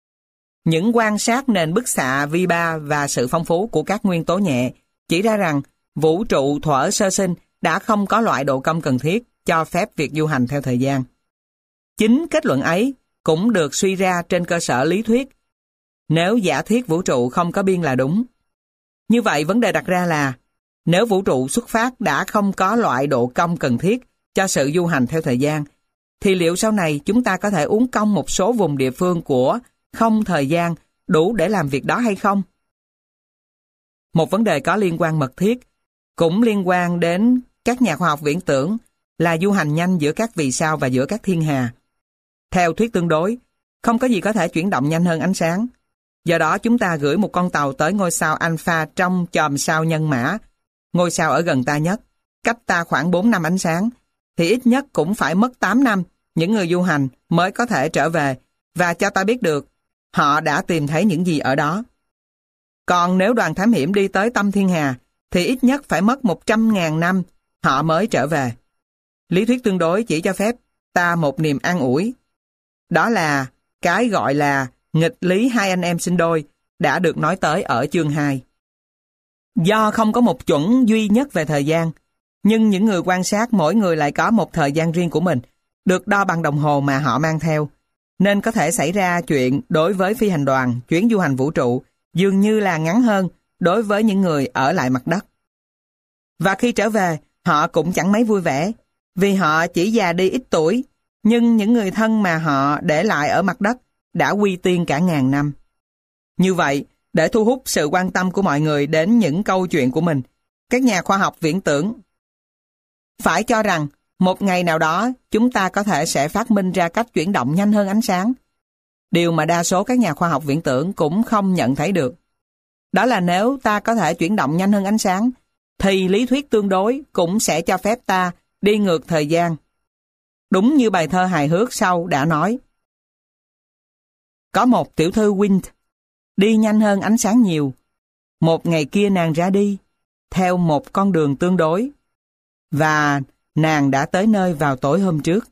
Những quan sát nền bức xạ vi ba và sự phong phú của các nguyên tố nhẹ chỉ ra rằng vũ trụ thuở sơ sinh đã không có loại độ cong cần thiết cho phép việc du hành theo thời gian. Chính kết luận ấy cũng được suy ra trên cơ sở lý thuyết, nếu giả thiết vũ trụ không có biên là đúng. Như vậy vấn đề đặt ra là, nếu vũ trụ xuất phát đã không có loại độ cong cần thiết cho sự du hành theo thời gian, thì liệu sau này chúng ta có thể uốn cong một số vùng địa phương của không thời gian đủ để làm việc đó hay không? Một vấn đề có liên quan mật thiết, cũng liên quan đến các nhà khoa học viễn tưởng, là du hành nhanh giữa các vì sao và giữa các thiên hà. Theo thuyết tương đối, không có gì có thể chuyển động nhanh hơn ánh sáng. Do đó chúng ta gửi một con tàu tới ngôi sao Alpha trong chòm sao Nhân Mã, ngôi sao ở gần ta nhất, cách ta khoảng bốn năm ánh sáng, thì ít nhất cũng phải mất tám năm những người du hành mới có thể trở về và cho ta biết được họ đã tìm thấy những gì ở đó. Còn nếu đoàn thám hiểm đi tới tâm thiên hà, thì ít nhất phải mất một trăm ngàn năm họ mới trở về. Lý thuyết tương đối chỉ cho phép ta một niềm an ủi. Đó là cái gọi là nghịch lý hai anh em sinh đôi đã được nói tới ở chương hai. Do không có một chuẩn duy nhất về thời gian, nhưng những người quan sát mỗi người lại có một thời gian riêng của mình, được đo bằng đồng hồ mà họ mang theo, nên có thể xảy ra chuyện đối với phi hành đoàn chuyến du hành vũ trụ dường như là ngắn hơn đối với những người ở lại mặt đất. Và khi trở về, họ cũng chẳng mấy vui vẻ, vì họ chỉ già đi ít tuổi, nhưng những người thân mà họ để lại ở mặt đất đã quy tiên cả ngàn năm. Như vậy, để thu hút sự quan tâm của mọi người đến những câu chuyện của mình, các nhà khoa học viễn tưởng phải cho rằng một ngày nào đó chúng ta có thể sẽ phát minh ra cách chuyển động nhanh hơn ánh sáng. Điều mà đa số các nhà khoa học viễn tưởng cũng không nhận thấy được. Đó là nếu ta có thể chuyển động nhanh hơn ánh sáng, thì lý thuyết tương đối cũng sẽ cho phép ta đi ngược thời gian. Đúng như bài thơ hài hước sau đã nói. Có một tiểu thư Wind, đi nhanh hơn ánh sáng nhiều. Một ngày kia nàng ra đi, theo một con đường tương đối, và nàng đã tới nơi vào tối hôm trước.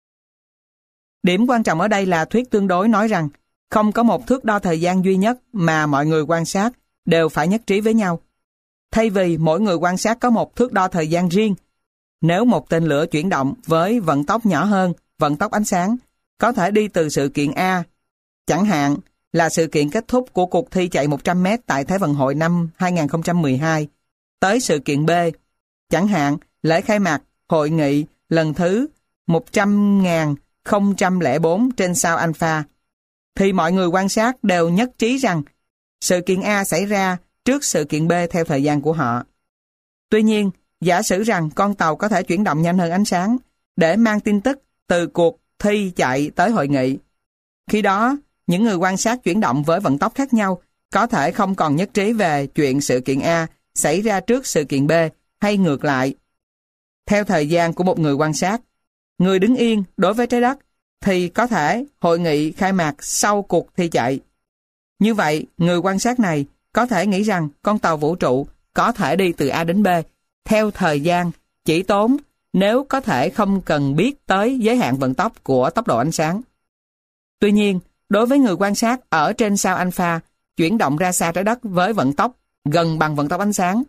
Điểm quan trọng ở đây là thuyết tương đối nói rằng không có một thước đo thời gian duy nhất mà mọi người quan sát đều phải nhất trí với nhau. Thay vì mỗi người quan sát có một thước đo thời gian riêng, nếu một tên lửa chuyển động với vận tốc nhỏ hơn vận tốc ánh sáng, có thể đi từ sự kiện A, chẳng hạn là sự kiện kết thúc của cuộc thi chạy một trăm mét tại Thế vận hội năm hai nghìn không trăm mười hai, tới sự kiện B, chẳng hạn lễ khai mạc hội nghị lần thứ một trăm nghìn không trăm lẻ bốn trên sao Alpha, thì mọi người quan sát đều nhất trí rằng sự kiện A xảy ra trước sự kiện B theo thời gian của họ. Tuy nhiên, giả sử rằng con tàu có thể chuyển động nhanh hơn ánh sáng để mang tin tức từ cuộc thi chạy tới hội nghị. Khi đó, những người quan sát chuyển động với vận tốc khác nhau có thể không còn nhất trí về chuyện sự kiện A xảy ra trước sự kiện B hay ngược lại. Theo thời gian của một người quan sát, người đứng yên đối với trái đất thì có thể hội nghị khai mạc sau cuộc thi chạy. Như vậy, người quan sát này có thể nghĩ rằng con tàu vũ trụ có thể đi từ A đến B theo thời gian chỉ tốn nếu có thể không cần biết tới giới hạn vận tốc của tốc độ ánh sáng. Tuy nhiên, đối với người quan sát ở trên sao Alpha chuyển động ra xa trái đất với vận tốc gần bằng vận tốc ánh sáng,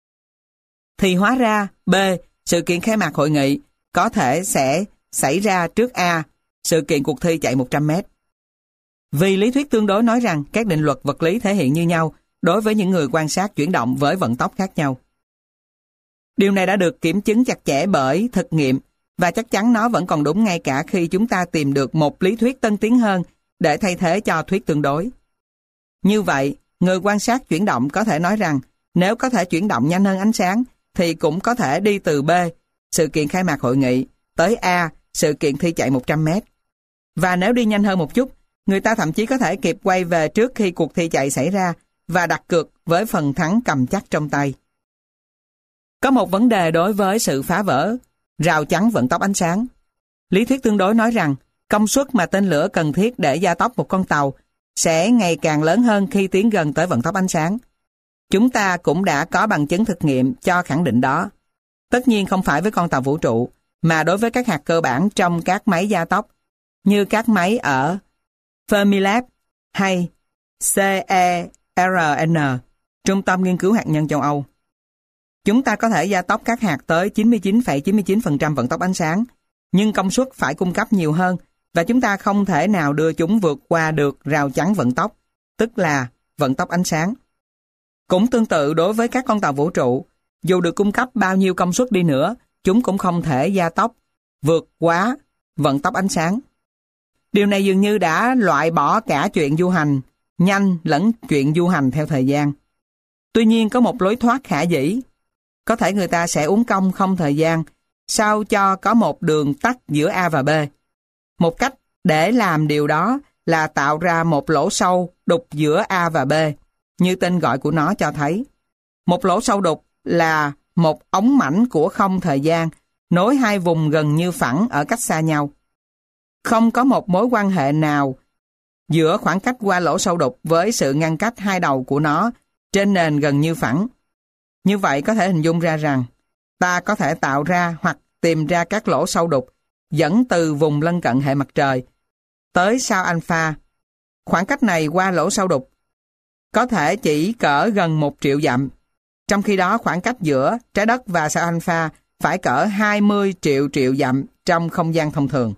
thì hóa ra B, sự kiện khai mạc hội nghị, có thể sẽ xảy ra trước A, sự kiện cuộc thi chạy một trăm mét. Vì lý thuyết tương đối nói rằng các định luật vật lý thể hiện như nhau đối với những người quan sát chuyển động với vận tốc khác nhau. Điều này đã được kiểm chứng chặt chẽ bởi thực nghiệm, và chắc chắn nó vẫn còn đúng ngay cả khi chúng ta tìm được một lý thuyết tân tiến hơn để thay thế cho thuyết tương đối. Như vậy, người quan sát chuyển động có thể nói rằng nếu có thể chuyển động nhanh hơn ánh sáng thì cũng có thể đi từ B, sự kiện khai mạc hội nghị, tới A, sự kiện thi chạy một trăm mét. Và nếu đi nhanh hơn một chút, người ta thậm chí có thể kịp quay về trước khi cuộc thi chạy xảy ra và đặt cược với phần thắng cầm chắc trong tay. Có một vấn đề đối với sự phá vỡ rào chắn vận tốc ánh sáng. Lý thuyết tương đối nói rằng công suất mà tên lửa cần thiết để gia tốc một con tàu sẽ ngày càng lớn hơn khi tiến gần tới vận tốc ánh sáng. Chúng ta cũng đã có bằng chứng thực nghiệm cho khẳng định đó. Tất nhiên không phải với con tàu vũ trụ, mà đối với các hạt cơ bản trong các máy gia tốc, như các máy ở Fermilab hay xê e rờ en, Trung tâm Nghiên cứu Hạt nhân châu Âu. Chúng ta có thể gia tốc các hạt tới chín mươi chín phẩy chín mươi chín phần trăm vận tốc ánh sáng, nhưng công suất phải cung cấp nhiều hơn, và chúng ta không thể nào đưa chúng vượt qua được rào chắn vận tốc, tức là vận tốc ánh sáng. Cũng tương tự đối với các con tàu vũ trụ, dù được cung cấp bao nhiêu công suất đi nữa, chúng cũng không thể gia tốc vượt quá vận tốc ánh sáng. Điều này dường như đã loại bỏ cả chuyện du hành nhanh lẫn chuyện du hành theo thời gian. Tuy nhiên có một lối thoát khả dĩ. Có thể người ta sẽ uốn cong không thời gian, sao cho có một đường tắt giữa A và B. Một cách để làm điều đó là tạo ra một lỗ sâu đục giữa A và B, như tên gọi của nó cho thấy. Một lỗ sâu đục là một ống mảnh của không thời gian, nối hai vùng gần như phẳng ở cách xa nhau. Không có một mối quan hệ nào giữa khoảng cách qua lỗ sâu đục với sự ngăn cách hai đầu của nó trên nền gần như phẳng. Như vậy có thể hình dung ra rằng ta có thể tạo ra hoặc tìm ra các lỗ sâu đục dẫn từ vùng lân cận hệ mặt trời tới sao Alpha. Khoảng cách này qua lỗ sâu đục có thể chỉ cỡ gần một triệu dặm, trong khi đó khoảng cách giữa trái đất và sao Alpha phải cỡ hai mươi triệu triệu dặm trong không gian thông thường.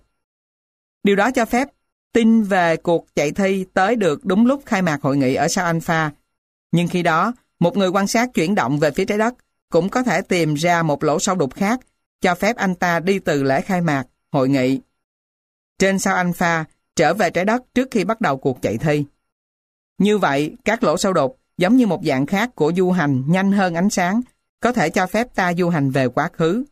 Điều đó cho phép tin về cuộc chạy thi tới được đúng lúc khai mạc hội nghị ở sao Alpha. Nhưng khi đó, một người quan sát chuyển động về phía trái đất cũng có thể tìm ra một lỗ sâu đục khác cho phép anh ta đi từ lễ khai mạc hội nghị trên sao Alpha trở về trái đất trước khi bắt đầu cuộc chạy thi. Như vậy, các lỗ sâu đục giống như một dạng khác của du hành nhanh hơn ánh sáng, có thể cho phép ta du hành về quá khứ.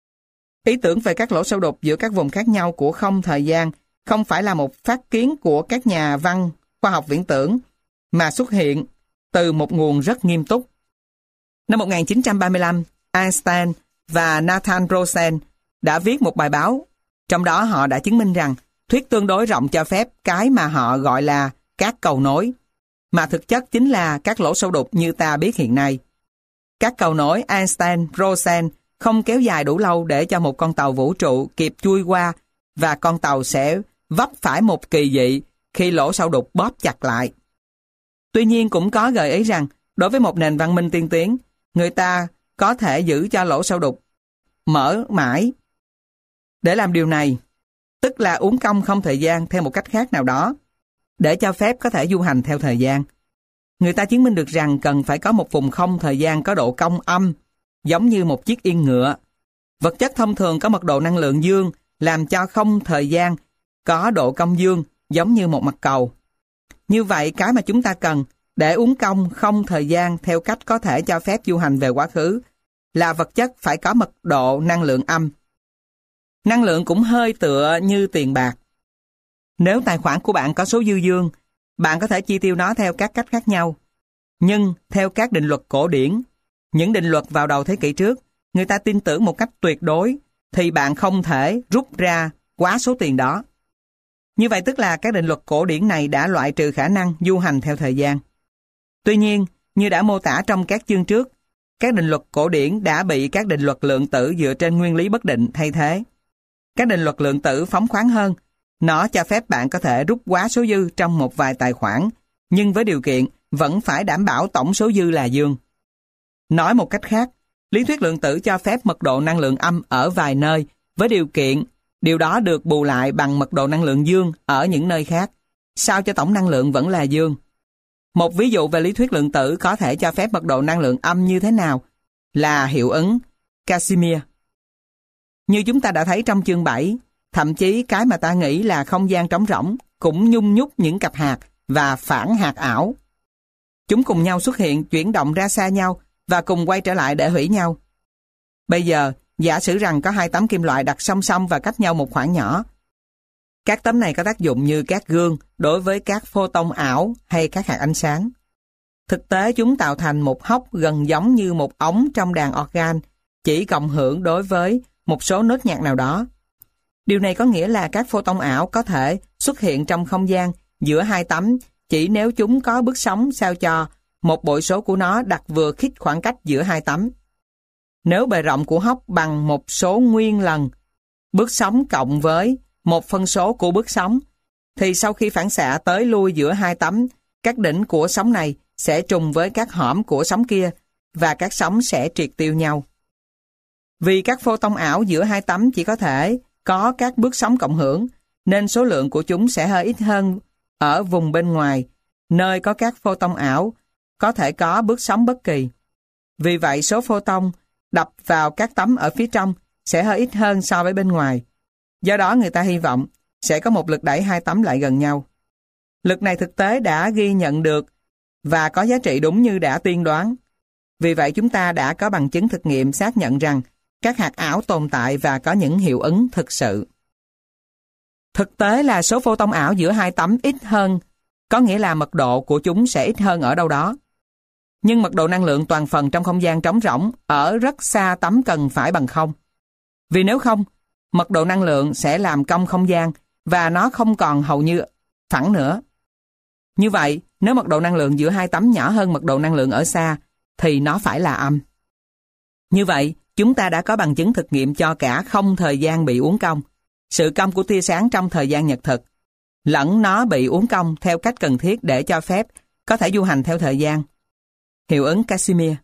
Ý tưởng về các lỗ sâu đục giữa các vùng khác nhau của không thời gian không phải là một phát kiến của các nhà văn khoa học viễn tưởng, mà xuất hiện từ một nguồn rất nghiêm túc. Năm một nghìn chín trăm ba mươi lăm, Einstein và Nathan Rosen đã viết một bài báo, trong đó họ đã chứng minh rằng thuyết tương đối rộng cho phép cái mà họ gọi là các cầu nối, mà thực chất chính là các lỗ sâu đục như ta biết hiện nay. Các cầu nối Einstein-Rosen không kéo dài đủ lâu để cho một con tàu vũ trụ kịp chui qua, và con tàu sẽ vấp phải một kỳ dị khi lỗ sâu đục bóp chặt lại. Tuy nhiên cũng có gợi ý rằng, đối với một nền văn minh tiên tiến, người ta có thể giữ cho lỗ sâu đục mở mãi. Để làm điều này, tức là uốn cong không thời gian theo một cách khác nào đó, để cho phép có thể du hành theo thời gian. Người ta chứng minh được rằng cần phải có một vùng không thời gian có độ cong âm, giống như một chiếc yên ngựa. Vật chất thông thường có mật độ năng lượng dương, làm cho không thời gian có độ cong dương, giống như một mặt cầu. Như vậy, cái mà chúng ta cần để uốn cong không thời gian theo cách có thể cho phép du hành về quá khứ là vật chất phải có mật độ năng lượng âm. Năng lượng cũng hơi tựa như tiền bạc. Nếu tài khoản của bạn có số dư dương, bạn có thể chi tiêu nó theo các cách khác nhau. Nhưng theo các định luật cổ điển, những định luật vào đầu thế kỷ trước, người ta tin tưởng một cách tuyệt đối, thì bạn không thể rút ra quá số tiền đó. Như vậy tức là các định luật cổ điển này đã loại trừ khả năng du hành theo thời gian. Tuy nhiên, như đã mô tả trong các chương trước, các định luật cổ điển đã bị các định luật lượng tử dựa trên nguyên lý bất định thay thế. Các định luật lượng tử phóng khoáng hơn. Nó cho phép bạn có thể rút quá số dư trong một vài tài khoản, nhưng với điều kiện vẫn phải đảm bảo tổng số dư là dương. Nói một cách khác, lý thuyết lượng tử cho phép mật độ năng lượng âm ở vài nơi, với điều kiện điều đó được bù lại bằng mật độ năng lượng dương ở những nơi khác, sao cho tổng năng lượng vẫn là dương. Một ví dụ về lý thuyết lượng tử có thể cho phép mật độ năng lượng âm như thế nào là hiệu ứng Casimir. Như chúng ta đã thấy trong chương bảy, thậm chí cái mà ta nghĩ là không gian trống rỗng cũng nhung nhúc những cặp hạt và phản hạt ảo. Chúng cùng nhau xuất hiện, chuyển động ra xa nhau và cùng quay trở lại để hủy nhau. Bây giờ, giả sử rằng có hai tấm kim loại đặt song song và cách nhau một khoảng nhỏ. Các tấm này có tác dụng như các gương đối với các photon ảo hay các hạt ánh sáng. Thực tế chúng tạo thành một hốc gần giống như một ống trong đàn organ, chỉ cộng hưởng đối với một số nốt nhạc nào đó. Điều này có nghĩa là các photon ảo có thể xuất hiện trong không gian giữa hai tấm chỉ nếu chúng có bước sóng sao cho một bội số của nó đặt vừa khít khoảng cách giữa hai tấm. Nếu bề rộng của hốc bằng một số nguyên lần bước sóng cộng với một phân số của bước sóng, thì sau khi phản xạ tới lui giữa hai tấm, các đỉnh của sóng này sẽ trùng với các hõm của sóng kia và các sóng sẽ triệt tiêu nhau. Vì các photon ảo giữa hai tấm chỉ có thể có các bước sóng cộng hưởng, nên số lượng của chúng sẽ hơi ít hơn ở vùng bên ngoài, nơi có các photon ảo có thể có bước sóng bất kỳ. Vì vậy số photon đập vào các tấm ở phía trong sẽ hơi ít hơn so với bên ngoài. Do đó người ta hy vọng sẽ có một lực đẩy hai tấm lại gần nhau. Lực này thực tế đã ghi nhận được và có giá trị đúng như đã tiên đoán. Vì vậy chúng ta đã có bằng chứng thực nghiệm xác nhận rằng các hạt ảo tồn tại và có những hiệu ứng thực sự. Thực tế là số photon ảo giữa hai tấm ít hơn, có nghĩa là mật độ của chúng sẽ ít hơn ở đâu đó. Nhưng mật độ năng lượng toàn phần trong không gian trống rỗng ở rất xa tấm cần phải bằng không. Vì nếu không, mật độ năng lượng sẽ làm cong không gian và nó không còn hầu như phẳng nữa. Như vậy, nếu mật độ năng lượng giữa hai tấm nhỏ hơn mật độ năng lượng ở xa, thì nó phải là âm. Như vậy, chúng ta đã có bằng chứng thực nghiệm cho cả không thời gian bị uốn cong, sự cong của tia sáng trong thời gian nhật thực, lẫn nó bị uốn cong theo cách cần thiết để cho phép có thể du hành theo thời gian. Hiệu ứng Casimir.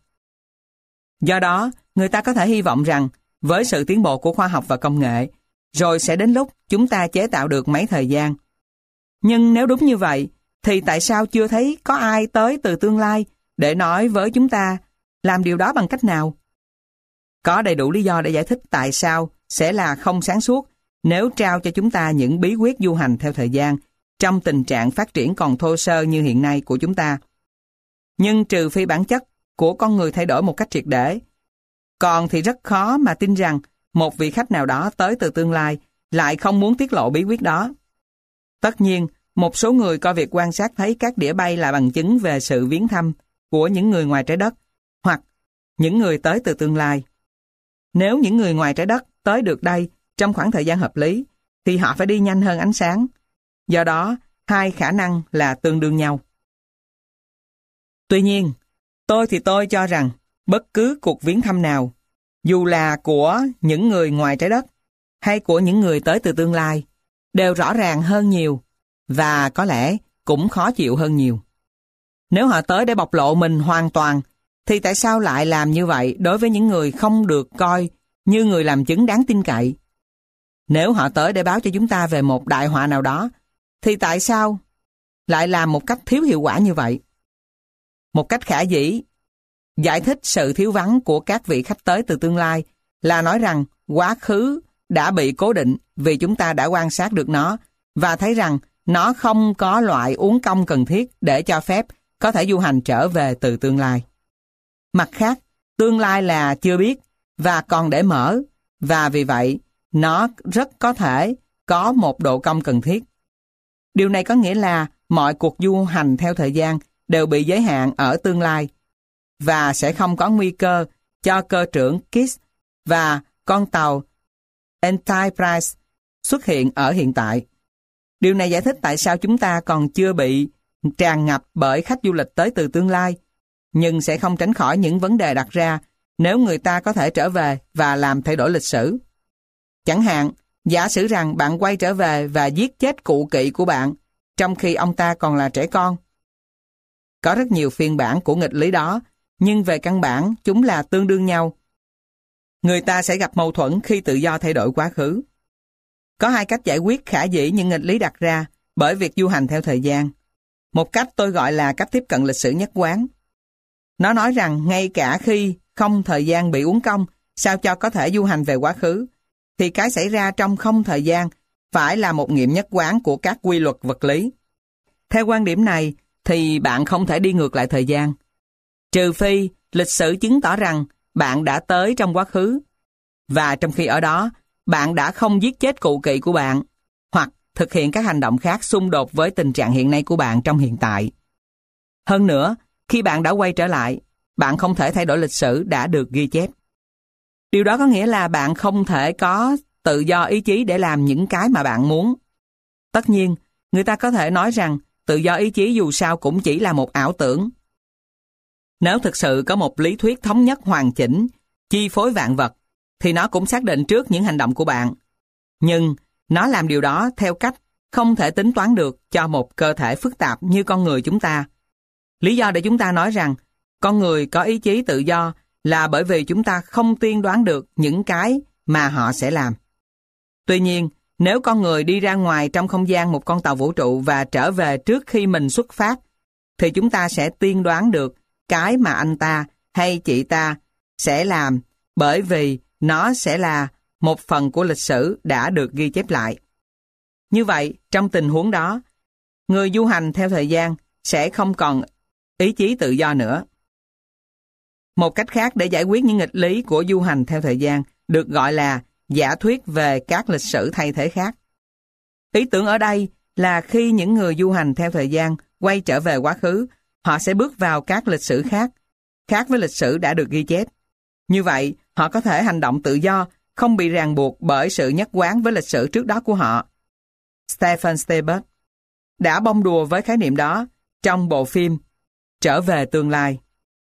Do đó, người ta có thể hy vọng rằng với sự tiến bộ của khoa học và công nghệ, rồi sẽ đến lúc chúng ta chế tạo được máy thời gian. Nhưng nếu đúng như vậy, thì tại sao chưa thấy có ai tới từ tương lai để nói với chúng ta làm điều đó bằng cách nào? Có đầy đủ lý do để giải thích tại sao sẽ là không sáng suốt nếu trao cho chúng ta những bí quyết du hành theo thời gian trong tình trạng phát triển còn thô sơ như hiện nay của chúng ta. Nhưng trừ phi bản chất của con người thay đổi một cách triệt để, còn thì rất khó mà tin rằng một vị khách nào đó tới từ tương lai lại không muốn tiết lộ bí quyết đó. Tất nhiên, một số người coi việc quan sát thấy các đĩa bay là bằng chứng về sự viếng thăm của những người ngoài trái đất hoặc những người tới từ tương lai. Nếu những người ngoài trái đất tới được đây trong khoảng thời gian hợp lý, thì họ phải đi nhanh hơn ánh sáng. Do đó, hai khả năng là tương đương nhau. Tuy nhiên, tôi thì tôi cho rằng bất cứ cuộc viếng thăm nào, dù là của những người ngoài trái đất hay của những người tới từ tương lai, đều rõ ràng hơn nhiều và có lẽ cũng khó chịu hơn nhiều. Nếu họ tới để bộc lộ mình hoàn toàn, thì tại sao lại làm như vậy đối với những người không được coi như người làm chứng đáng tin cậy? Nếu họ tới để báo cho chúng ta về một đại họa nào đó, thì tại sao lại làm một cách thiếu hiệu quả như vậy? Một cách khả dĩ giải thích sự thiếu vắng của các vị khách tới từ tương lai là nói rằng quá khứ đã bị cố định vì chúng ta đã quan sát được nó và thấy rằng nó không có loại uốn cong cần thiết để cho phép có thể du hành trở về từ tương lai. Mặt khác, tương lai là chưa biết và còn để mở, và vì vậy nó rất có thể có một độ cong cần thiết. Điều này có nghĩa là mọi cuộc du hành theo thời gian đều bị giới hạn ở tương lai và sẽ không có nguy cơ cho cơ trưởng Kiss và con tàu Enterprise xuất hiện ở hiện tại. Điều này giải thích tại sao chúng ta còn chưa bị tràn ngập bởi khách du lịch tới từ tương lai, nhưng sẽ không tránh khỏi những vấn đề đặt ra nếu người ta có thể trở về và làm thay đổi lịch sử. Chẳng hạn, giả sử rằng bạn quay trở về và giết chết cụ kỵ của bạn trong khi ông ta còn là trẻ con. Có rất nhiều phiên bản của nghịch lý đó, nhưng về căn bản chúng là tương đương nhau. Người ta sẽ gặp mâu thuẫn khi tự do thay đổi quá khứ. Có hai cách giải quyết khả dĩ những nghịch lý đặt ra bởi việc du hành theo thời gian. Một cách tôi gọi là cách tiếp cận lịch sử nhất quán. Nó nói rằng ngay cả khi không thời gian bị uốn cong sao cho có thể du hành về quá khứ, thì cái xảy ra trong không thời gian phải là một nghiệm nhất quán của các quy luật vật lý. Theo quan điểm này, thì bạn không thể đi ngược lại thời gian, trừ phi lịch sử chứng tỏ rằng bạn đã tới trong quá khứ, và trong khi ở đó, bạn đã không giết chết cụ kỵ của bạn, hoặc thực hiện các hành động khác xung đột với tình trạng hiện nay của bạn trong hiện tại. Hơn nữa, khi bạn đã quay trở lại, bạn không thể thay đổi lịch sử đã được ghi chép. Điều đó có nghĩa là bạn không thể có tự do ý chí để làm những cái mà bạn muốn. Tất nhiên, người ta có thể nói rằng tự do ý chí dù sao cũng chỉ là một ảo tưởng. Nếu thực sự có một lý thuyết thống nhất hoàn chỉnh, chi phối vạn vật, thì nó cũng xác định trước những hành động của bạn. Nhưng nó làm điều đó theo cách không thể tính toán được cho một cơ thể phức tạp như con người chúng ta. Lý do để chúng ta nói rằng con người có ý chí tự do là bởi vì chúng ta không tiên đoán được những cái mà họ sẽ làm. Tuy nhiên, nếu con người đi ra ngoài trong không gian một con tàu vũ trụ và trở về trước khi mình xuất phát, thì chúng ta sẽ tiên đoán được cái mà anh ta hay chị ta sẽ làm, bởi vì nó sẽ là một phần của lịch sử đã được ghi chép lại. Như vậy, trong tình huống đó, người du hành theo thời gian sẽ không còn ý chí tự do nữa. Một cách khác để giải quyết những nghịch lý của du hành theo thời gian được gọi là giả thuyết về các lịch sử thay thế khác. Ý tưởng ở đây là khi những người du hành theo thời gian quay trở về quá khứ, họ sẽ bước vào các lịch sử khác, khác với lịch sử đã được ghi chép. Như vậy, họ có thể hành động tự do, không bị ràng buộc bởi sự nhất quán với lịch sử trước đó của họ. Stephen Steinberg đã bông đùa với khái niệm đó trong bộ phim Trở về tương lai.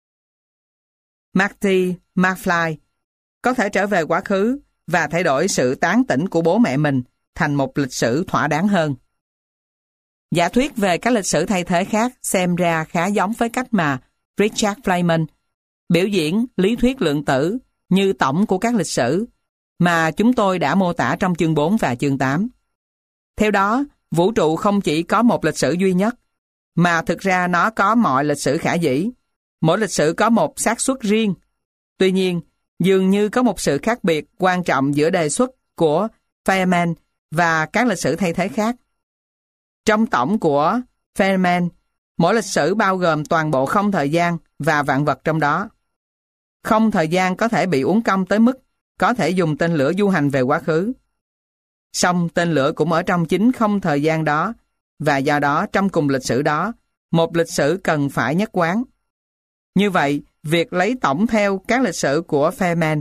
Marty McFly có thể trở về quá khứ và thay đổi sự tán tỉnh của bố mẹ mình thành một lịch sử thỏa đáng hơn. Giả thuyết về các lịch sử thay thế khác xem ra khá giống với cách mà Richard Feynman biểu diễn lý thuyết lượng tử như tổng của các lịch sử mà chúng tôi đã mô tả trong chương bốn và chương tám. Theo đó, vũ trụ không chỉ có một lịch sử duy nhất, mà thực ra nó có mọi lịch sử khả dĩ. Mỗi lịch sử có một xác suất riêng. Tuy nhiên, dường như có một sự khác biệt quan trọng giữa đề xuất của Feynman và các lịch sử thay thế khác. Trong tổng của Feynman, mỗi lịch sử bao gồm toàn bộ không thời gian và vạn vật trong đó. Không thời gian có thể bị uốn cong tới mức có thể dùng tên lửa du hành về quá khứ. Song tên lửa cũng ở trong chính không thời gian đó, và do đó trong cùng lịch sử đó, một lịch sử cần phải nhất quán. Như vậy, việc lấy tổng theo các lịch sử của Feynman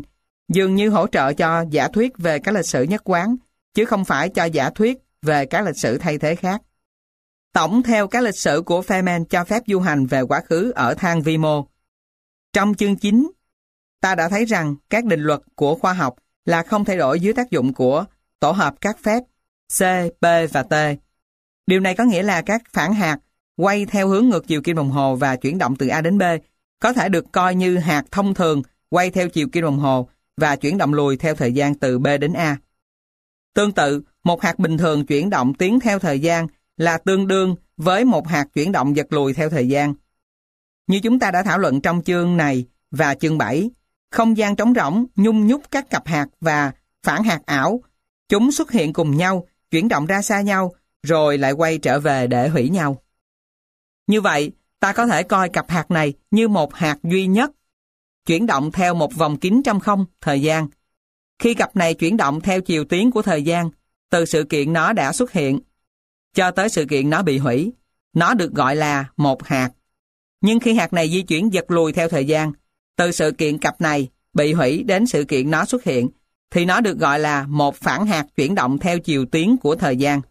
dường như hỗ trợ cho giả thuyết về các lịch sử nhất quán, chứ không phải cho giả thuyết về các lịch sử thay thế khác. Tổng theo các lịch sử của Feynman cho phép du hành về quá khứ ở thang vi mô. Trong chương chín, ta đã thấy rằng các định luật của khoa học là không thay đổi dưới tác dụng của tổ hợp các phép C, P và T. Điều này có nghĩa là các phản hạt quay theo hướng ngược chiều kim đồng hồ và chuyển động từ A đến B có thể được coi như hạt thông thường quay theo chiều kim đồng hồ và chuyển động lùi theo thời gian từ B đến A. Tương tự, một hạt bình thường chuyển động tiến theo thời gian là tương đương với một hạt chuyển động giật lùi theo thời gian. Như chúng ta đã thảo luận trong chương này và chương bảy, không gian trống rỗng nhung nhúc các cặp hạt và phản hạt ảo. Chúng xuất hiện cùng nhau, chuyển động ra xa nhau, rồi lại quay trở về để hủy nhau. Như vậy, ta có thể coi cặp hạt này như một hạt duy nhất, chuyển động theo một vòng kính trong không, thời gian. Khi cặp này chuyển động theo chiều tiến của thời gian, từ sự kiện nó đã xuất hiện, cho tới sự kiện nó bị hủy, nó được gọi là một hạt. Nhưng khi hạt này di chuyển giật lùi theo thời gian, từ sự kiện cặp này bị hủy đến sự kiện nó xuất hiện, thì nó được gọi là một phản hạt chuyển động theo chiều tiến của thời gian.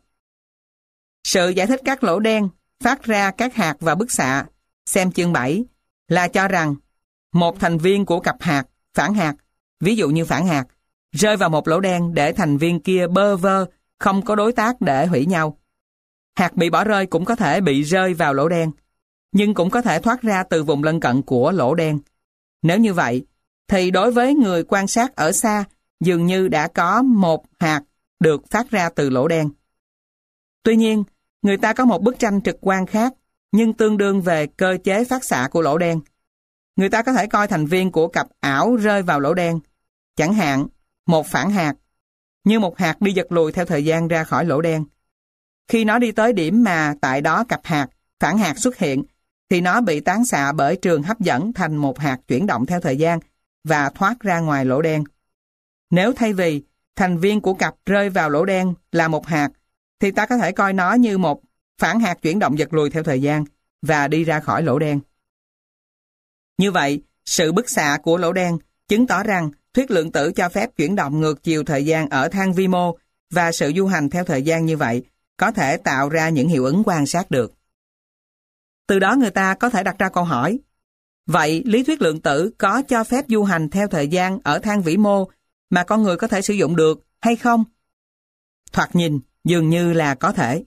Sự giải thích các lỗ đen phát ra các hạt và bức xạ, xem chương bảy, là cho rằng một thành viên của cặp hạt, phản hạt, ví dụ như phản hạt, rơi vào một lỗ đen để thành viên kia bơ vơ, không có đối tác để hủy nhau. Hạt bị bỏ rơi cũng có thể bị rơi vào lỗ đen, nhưng cũng có thể thoát ra từ vùng lân cận của lỗ đen. Nếu như vậy, thì đối với người quan sát ở xa, dường như đã có một hạt được phát ra từ lỗ đen. Tuy nhiên, người ta có một bức tranh trực quan khác, nhưng tương đương về cơ chế phát xạ của lỗ đen. Người ta có thể coi thành viên của cặp ảo rơi vào lỗ đen, chẳng hạn một phản hạt, như một hạt đi giật lùi theo thời gian ra khỏi lỗ đen. Khi nó đi tới điểm mà tại đó cặp hạt, phản hạt xuất hiện, thì nó bị tán xạ bởi trường hấp dẫn thành một hạt chuyển động theo thời gian và thoát ra ngoài lỗ đen. Nếu thay vì thành viên của cặp rơi vào lỗ đen là một hạt, thì ta có thể coi nó như một phản hạt chuyển động giật lùi theo thời gian và đi ra khỏi lỗ đen. Như vậy, sự bức xạ của lỗ đen chứng tỏ rằng thuyết lượng tử cho phép chuyển động ngược chiều thời gian ở thang vi mô và sự du hành theo thời gian như vậy có thể tạo ra những hiệu ứng quan sát được. Từ đó người ta có thể đặt ra câu hỏi, vậy lý thuyết lượng tử có cho phép du hành theo thời gian ở thang vĩ mô mà con người có thể sử dụng được hay không? Thoạt nhìn, dường như là có thể.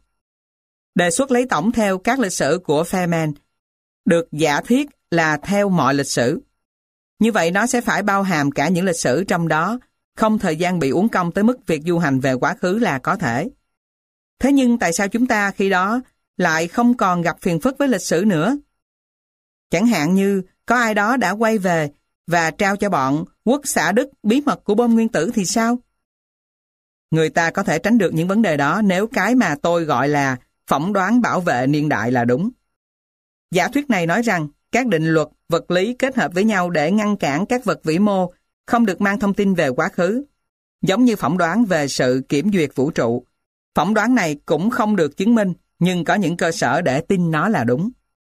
Đề xuất lấy tổng theo các lịch sử của Feynman được giả thiết là theo mọi lịch sử. Như vậy nó sẽ phải bao hàm cả những lịch sử trong đó không thời gian bị uốn cong tới mức việc du hành về quá khứ là có thể. Thế nhưng tại sao chúng ta khi đó lại không còn gặp phiền phức với lịch sử nữa? Chẳng hạn như có ai đó đã quay về và trao cho bọn quốc xã Đức bí mật của bom nguyên tử thì sao? Người ta có thể tránh được những vấn đề đó nếu cái mà tôi gọi là phỏng đoán bảo vệ niên đại là đúng. Giả thuyết này nói rằng các định luật vật lý kết hợp với nhau để ngăn cản các vật vĩ mô không được mang thông tin về quá khứ, giống như phỏng đoán về sự kiểm duyệt vũ trụ. Phỏng đoán này cũng không được chứng minh, nhưng có những cơ sở để tin nó là đúng.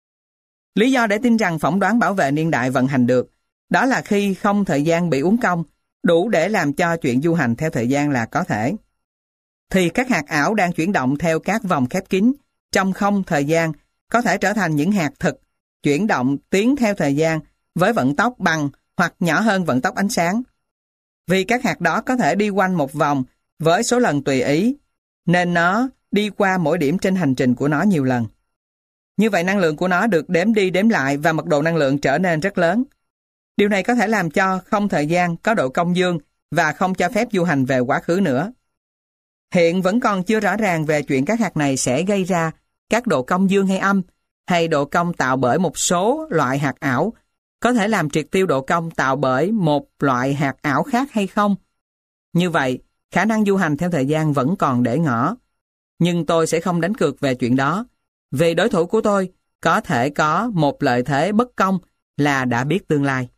Lý do để tin rằng phỏng đoán bảo vệ niên đại vận hành được, đó là khi không thời gian bị uốn cong, đủ để làm cho chuyện du hành theo thời gian là có thể. Thì các hạt ảo đang chuyển động theo các vòng khép kín, trong không thời gian, có thể trở thành những hạt thực, chuyển động tiến theo thời gian với vận tốc bằng hoặc nhỏ hơn vận tốc ánh sáng. Vì các hạt đó có thể đi quanh một vòng với số lần tùy ý, nên nó đi qua mỗi điểm trên hành trình của nó nhiều lần. Như vậy năng lượng của nó được đếm đi đếm lại và mật độ năng lượng trở nên rất lớn. Điều này có thể làm cho không thời gian có độ cong dương và không cho phép du hành về quá khứ nữa. Hiện vẫn còn chưa rõ ràng về chuyện các hạt này sẽ gây ra các độ cong dương hay âm, hay độ cong tạo bởi một số loại hạt ảo có thể làm triệt tiêu độ cong tạo bởi một loại hạt ảo khác hay không. Như vậy, khả năng du hành theo thời gian vẫn còn để ngỏ. Nhưng tôi sẽ không đánh cược về chuyện đó, vì đối thủ của tôi có thể có một lợi thế bất công là đã biết tương lai.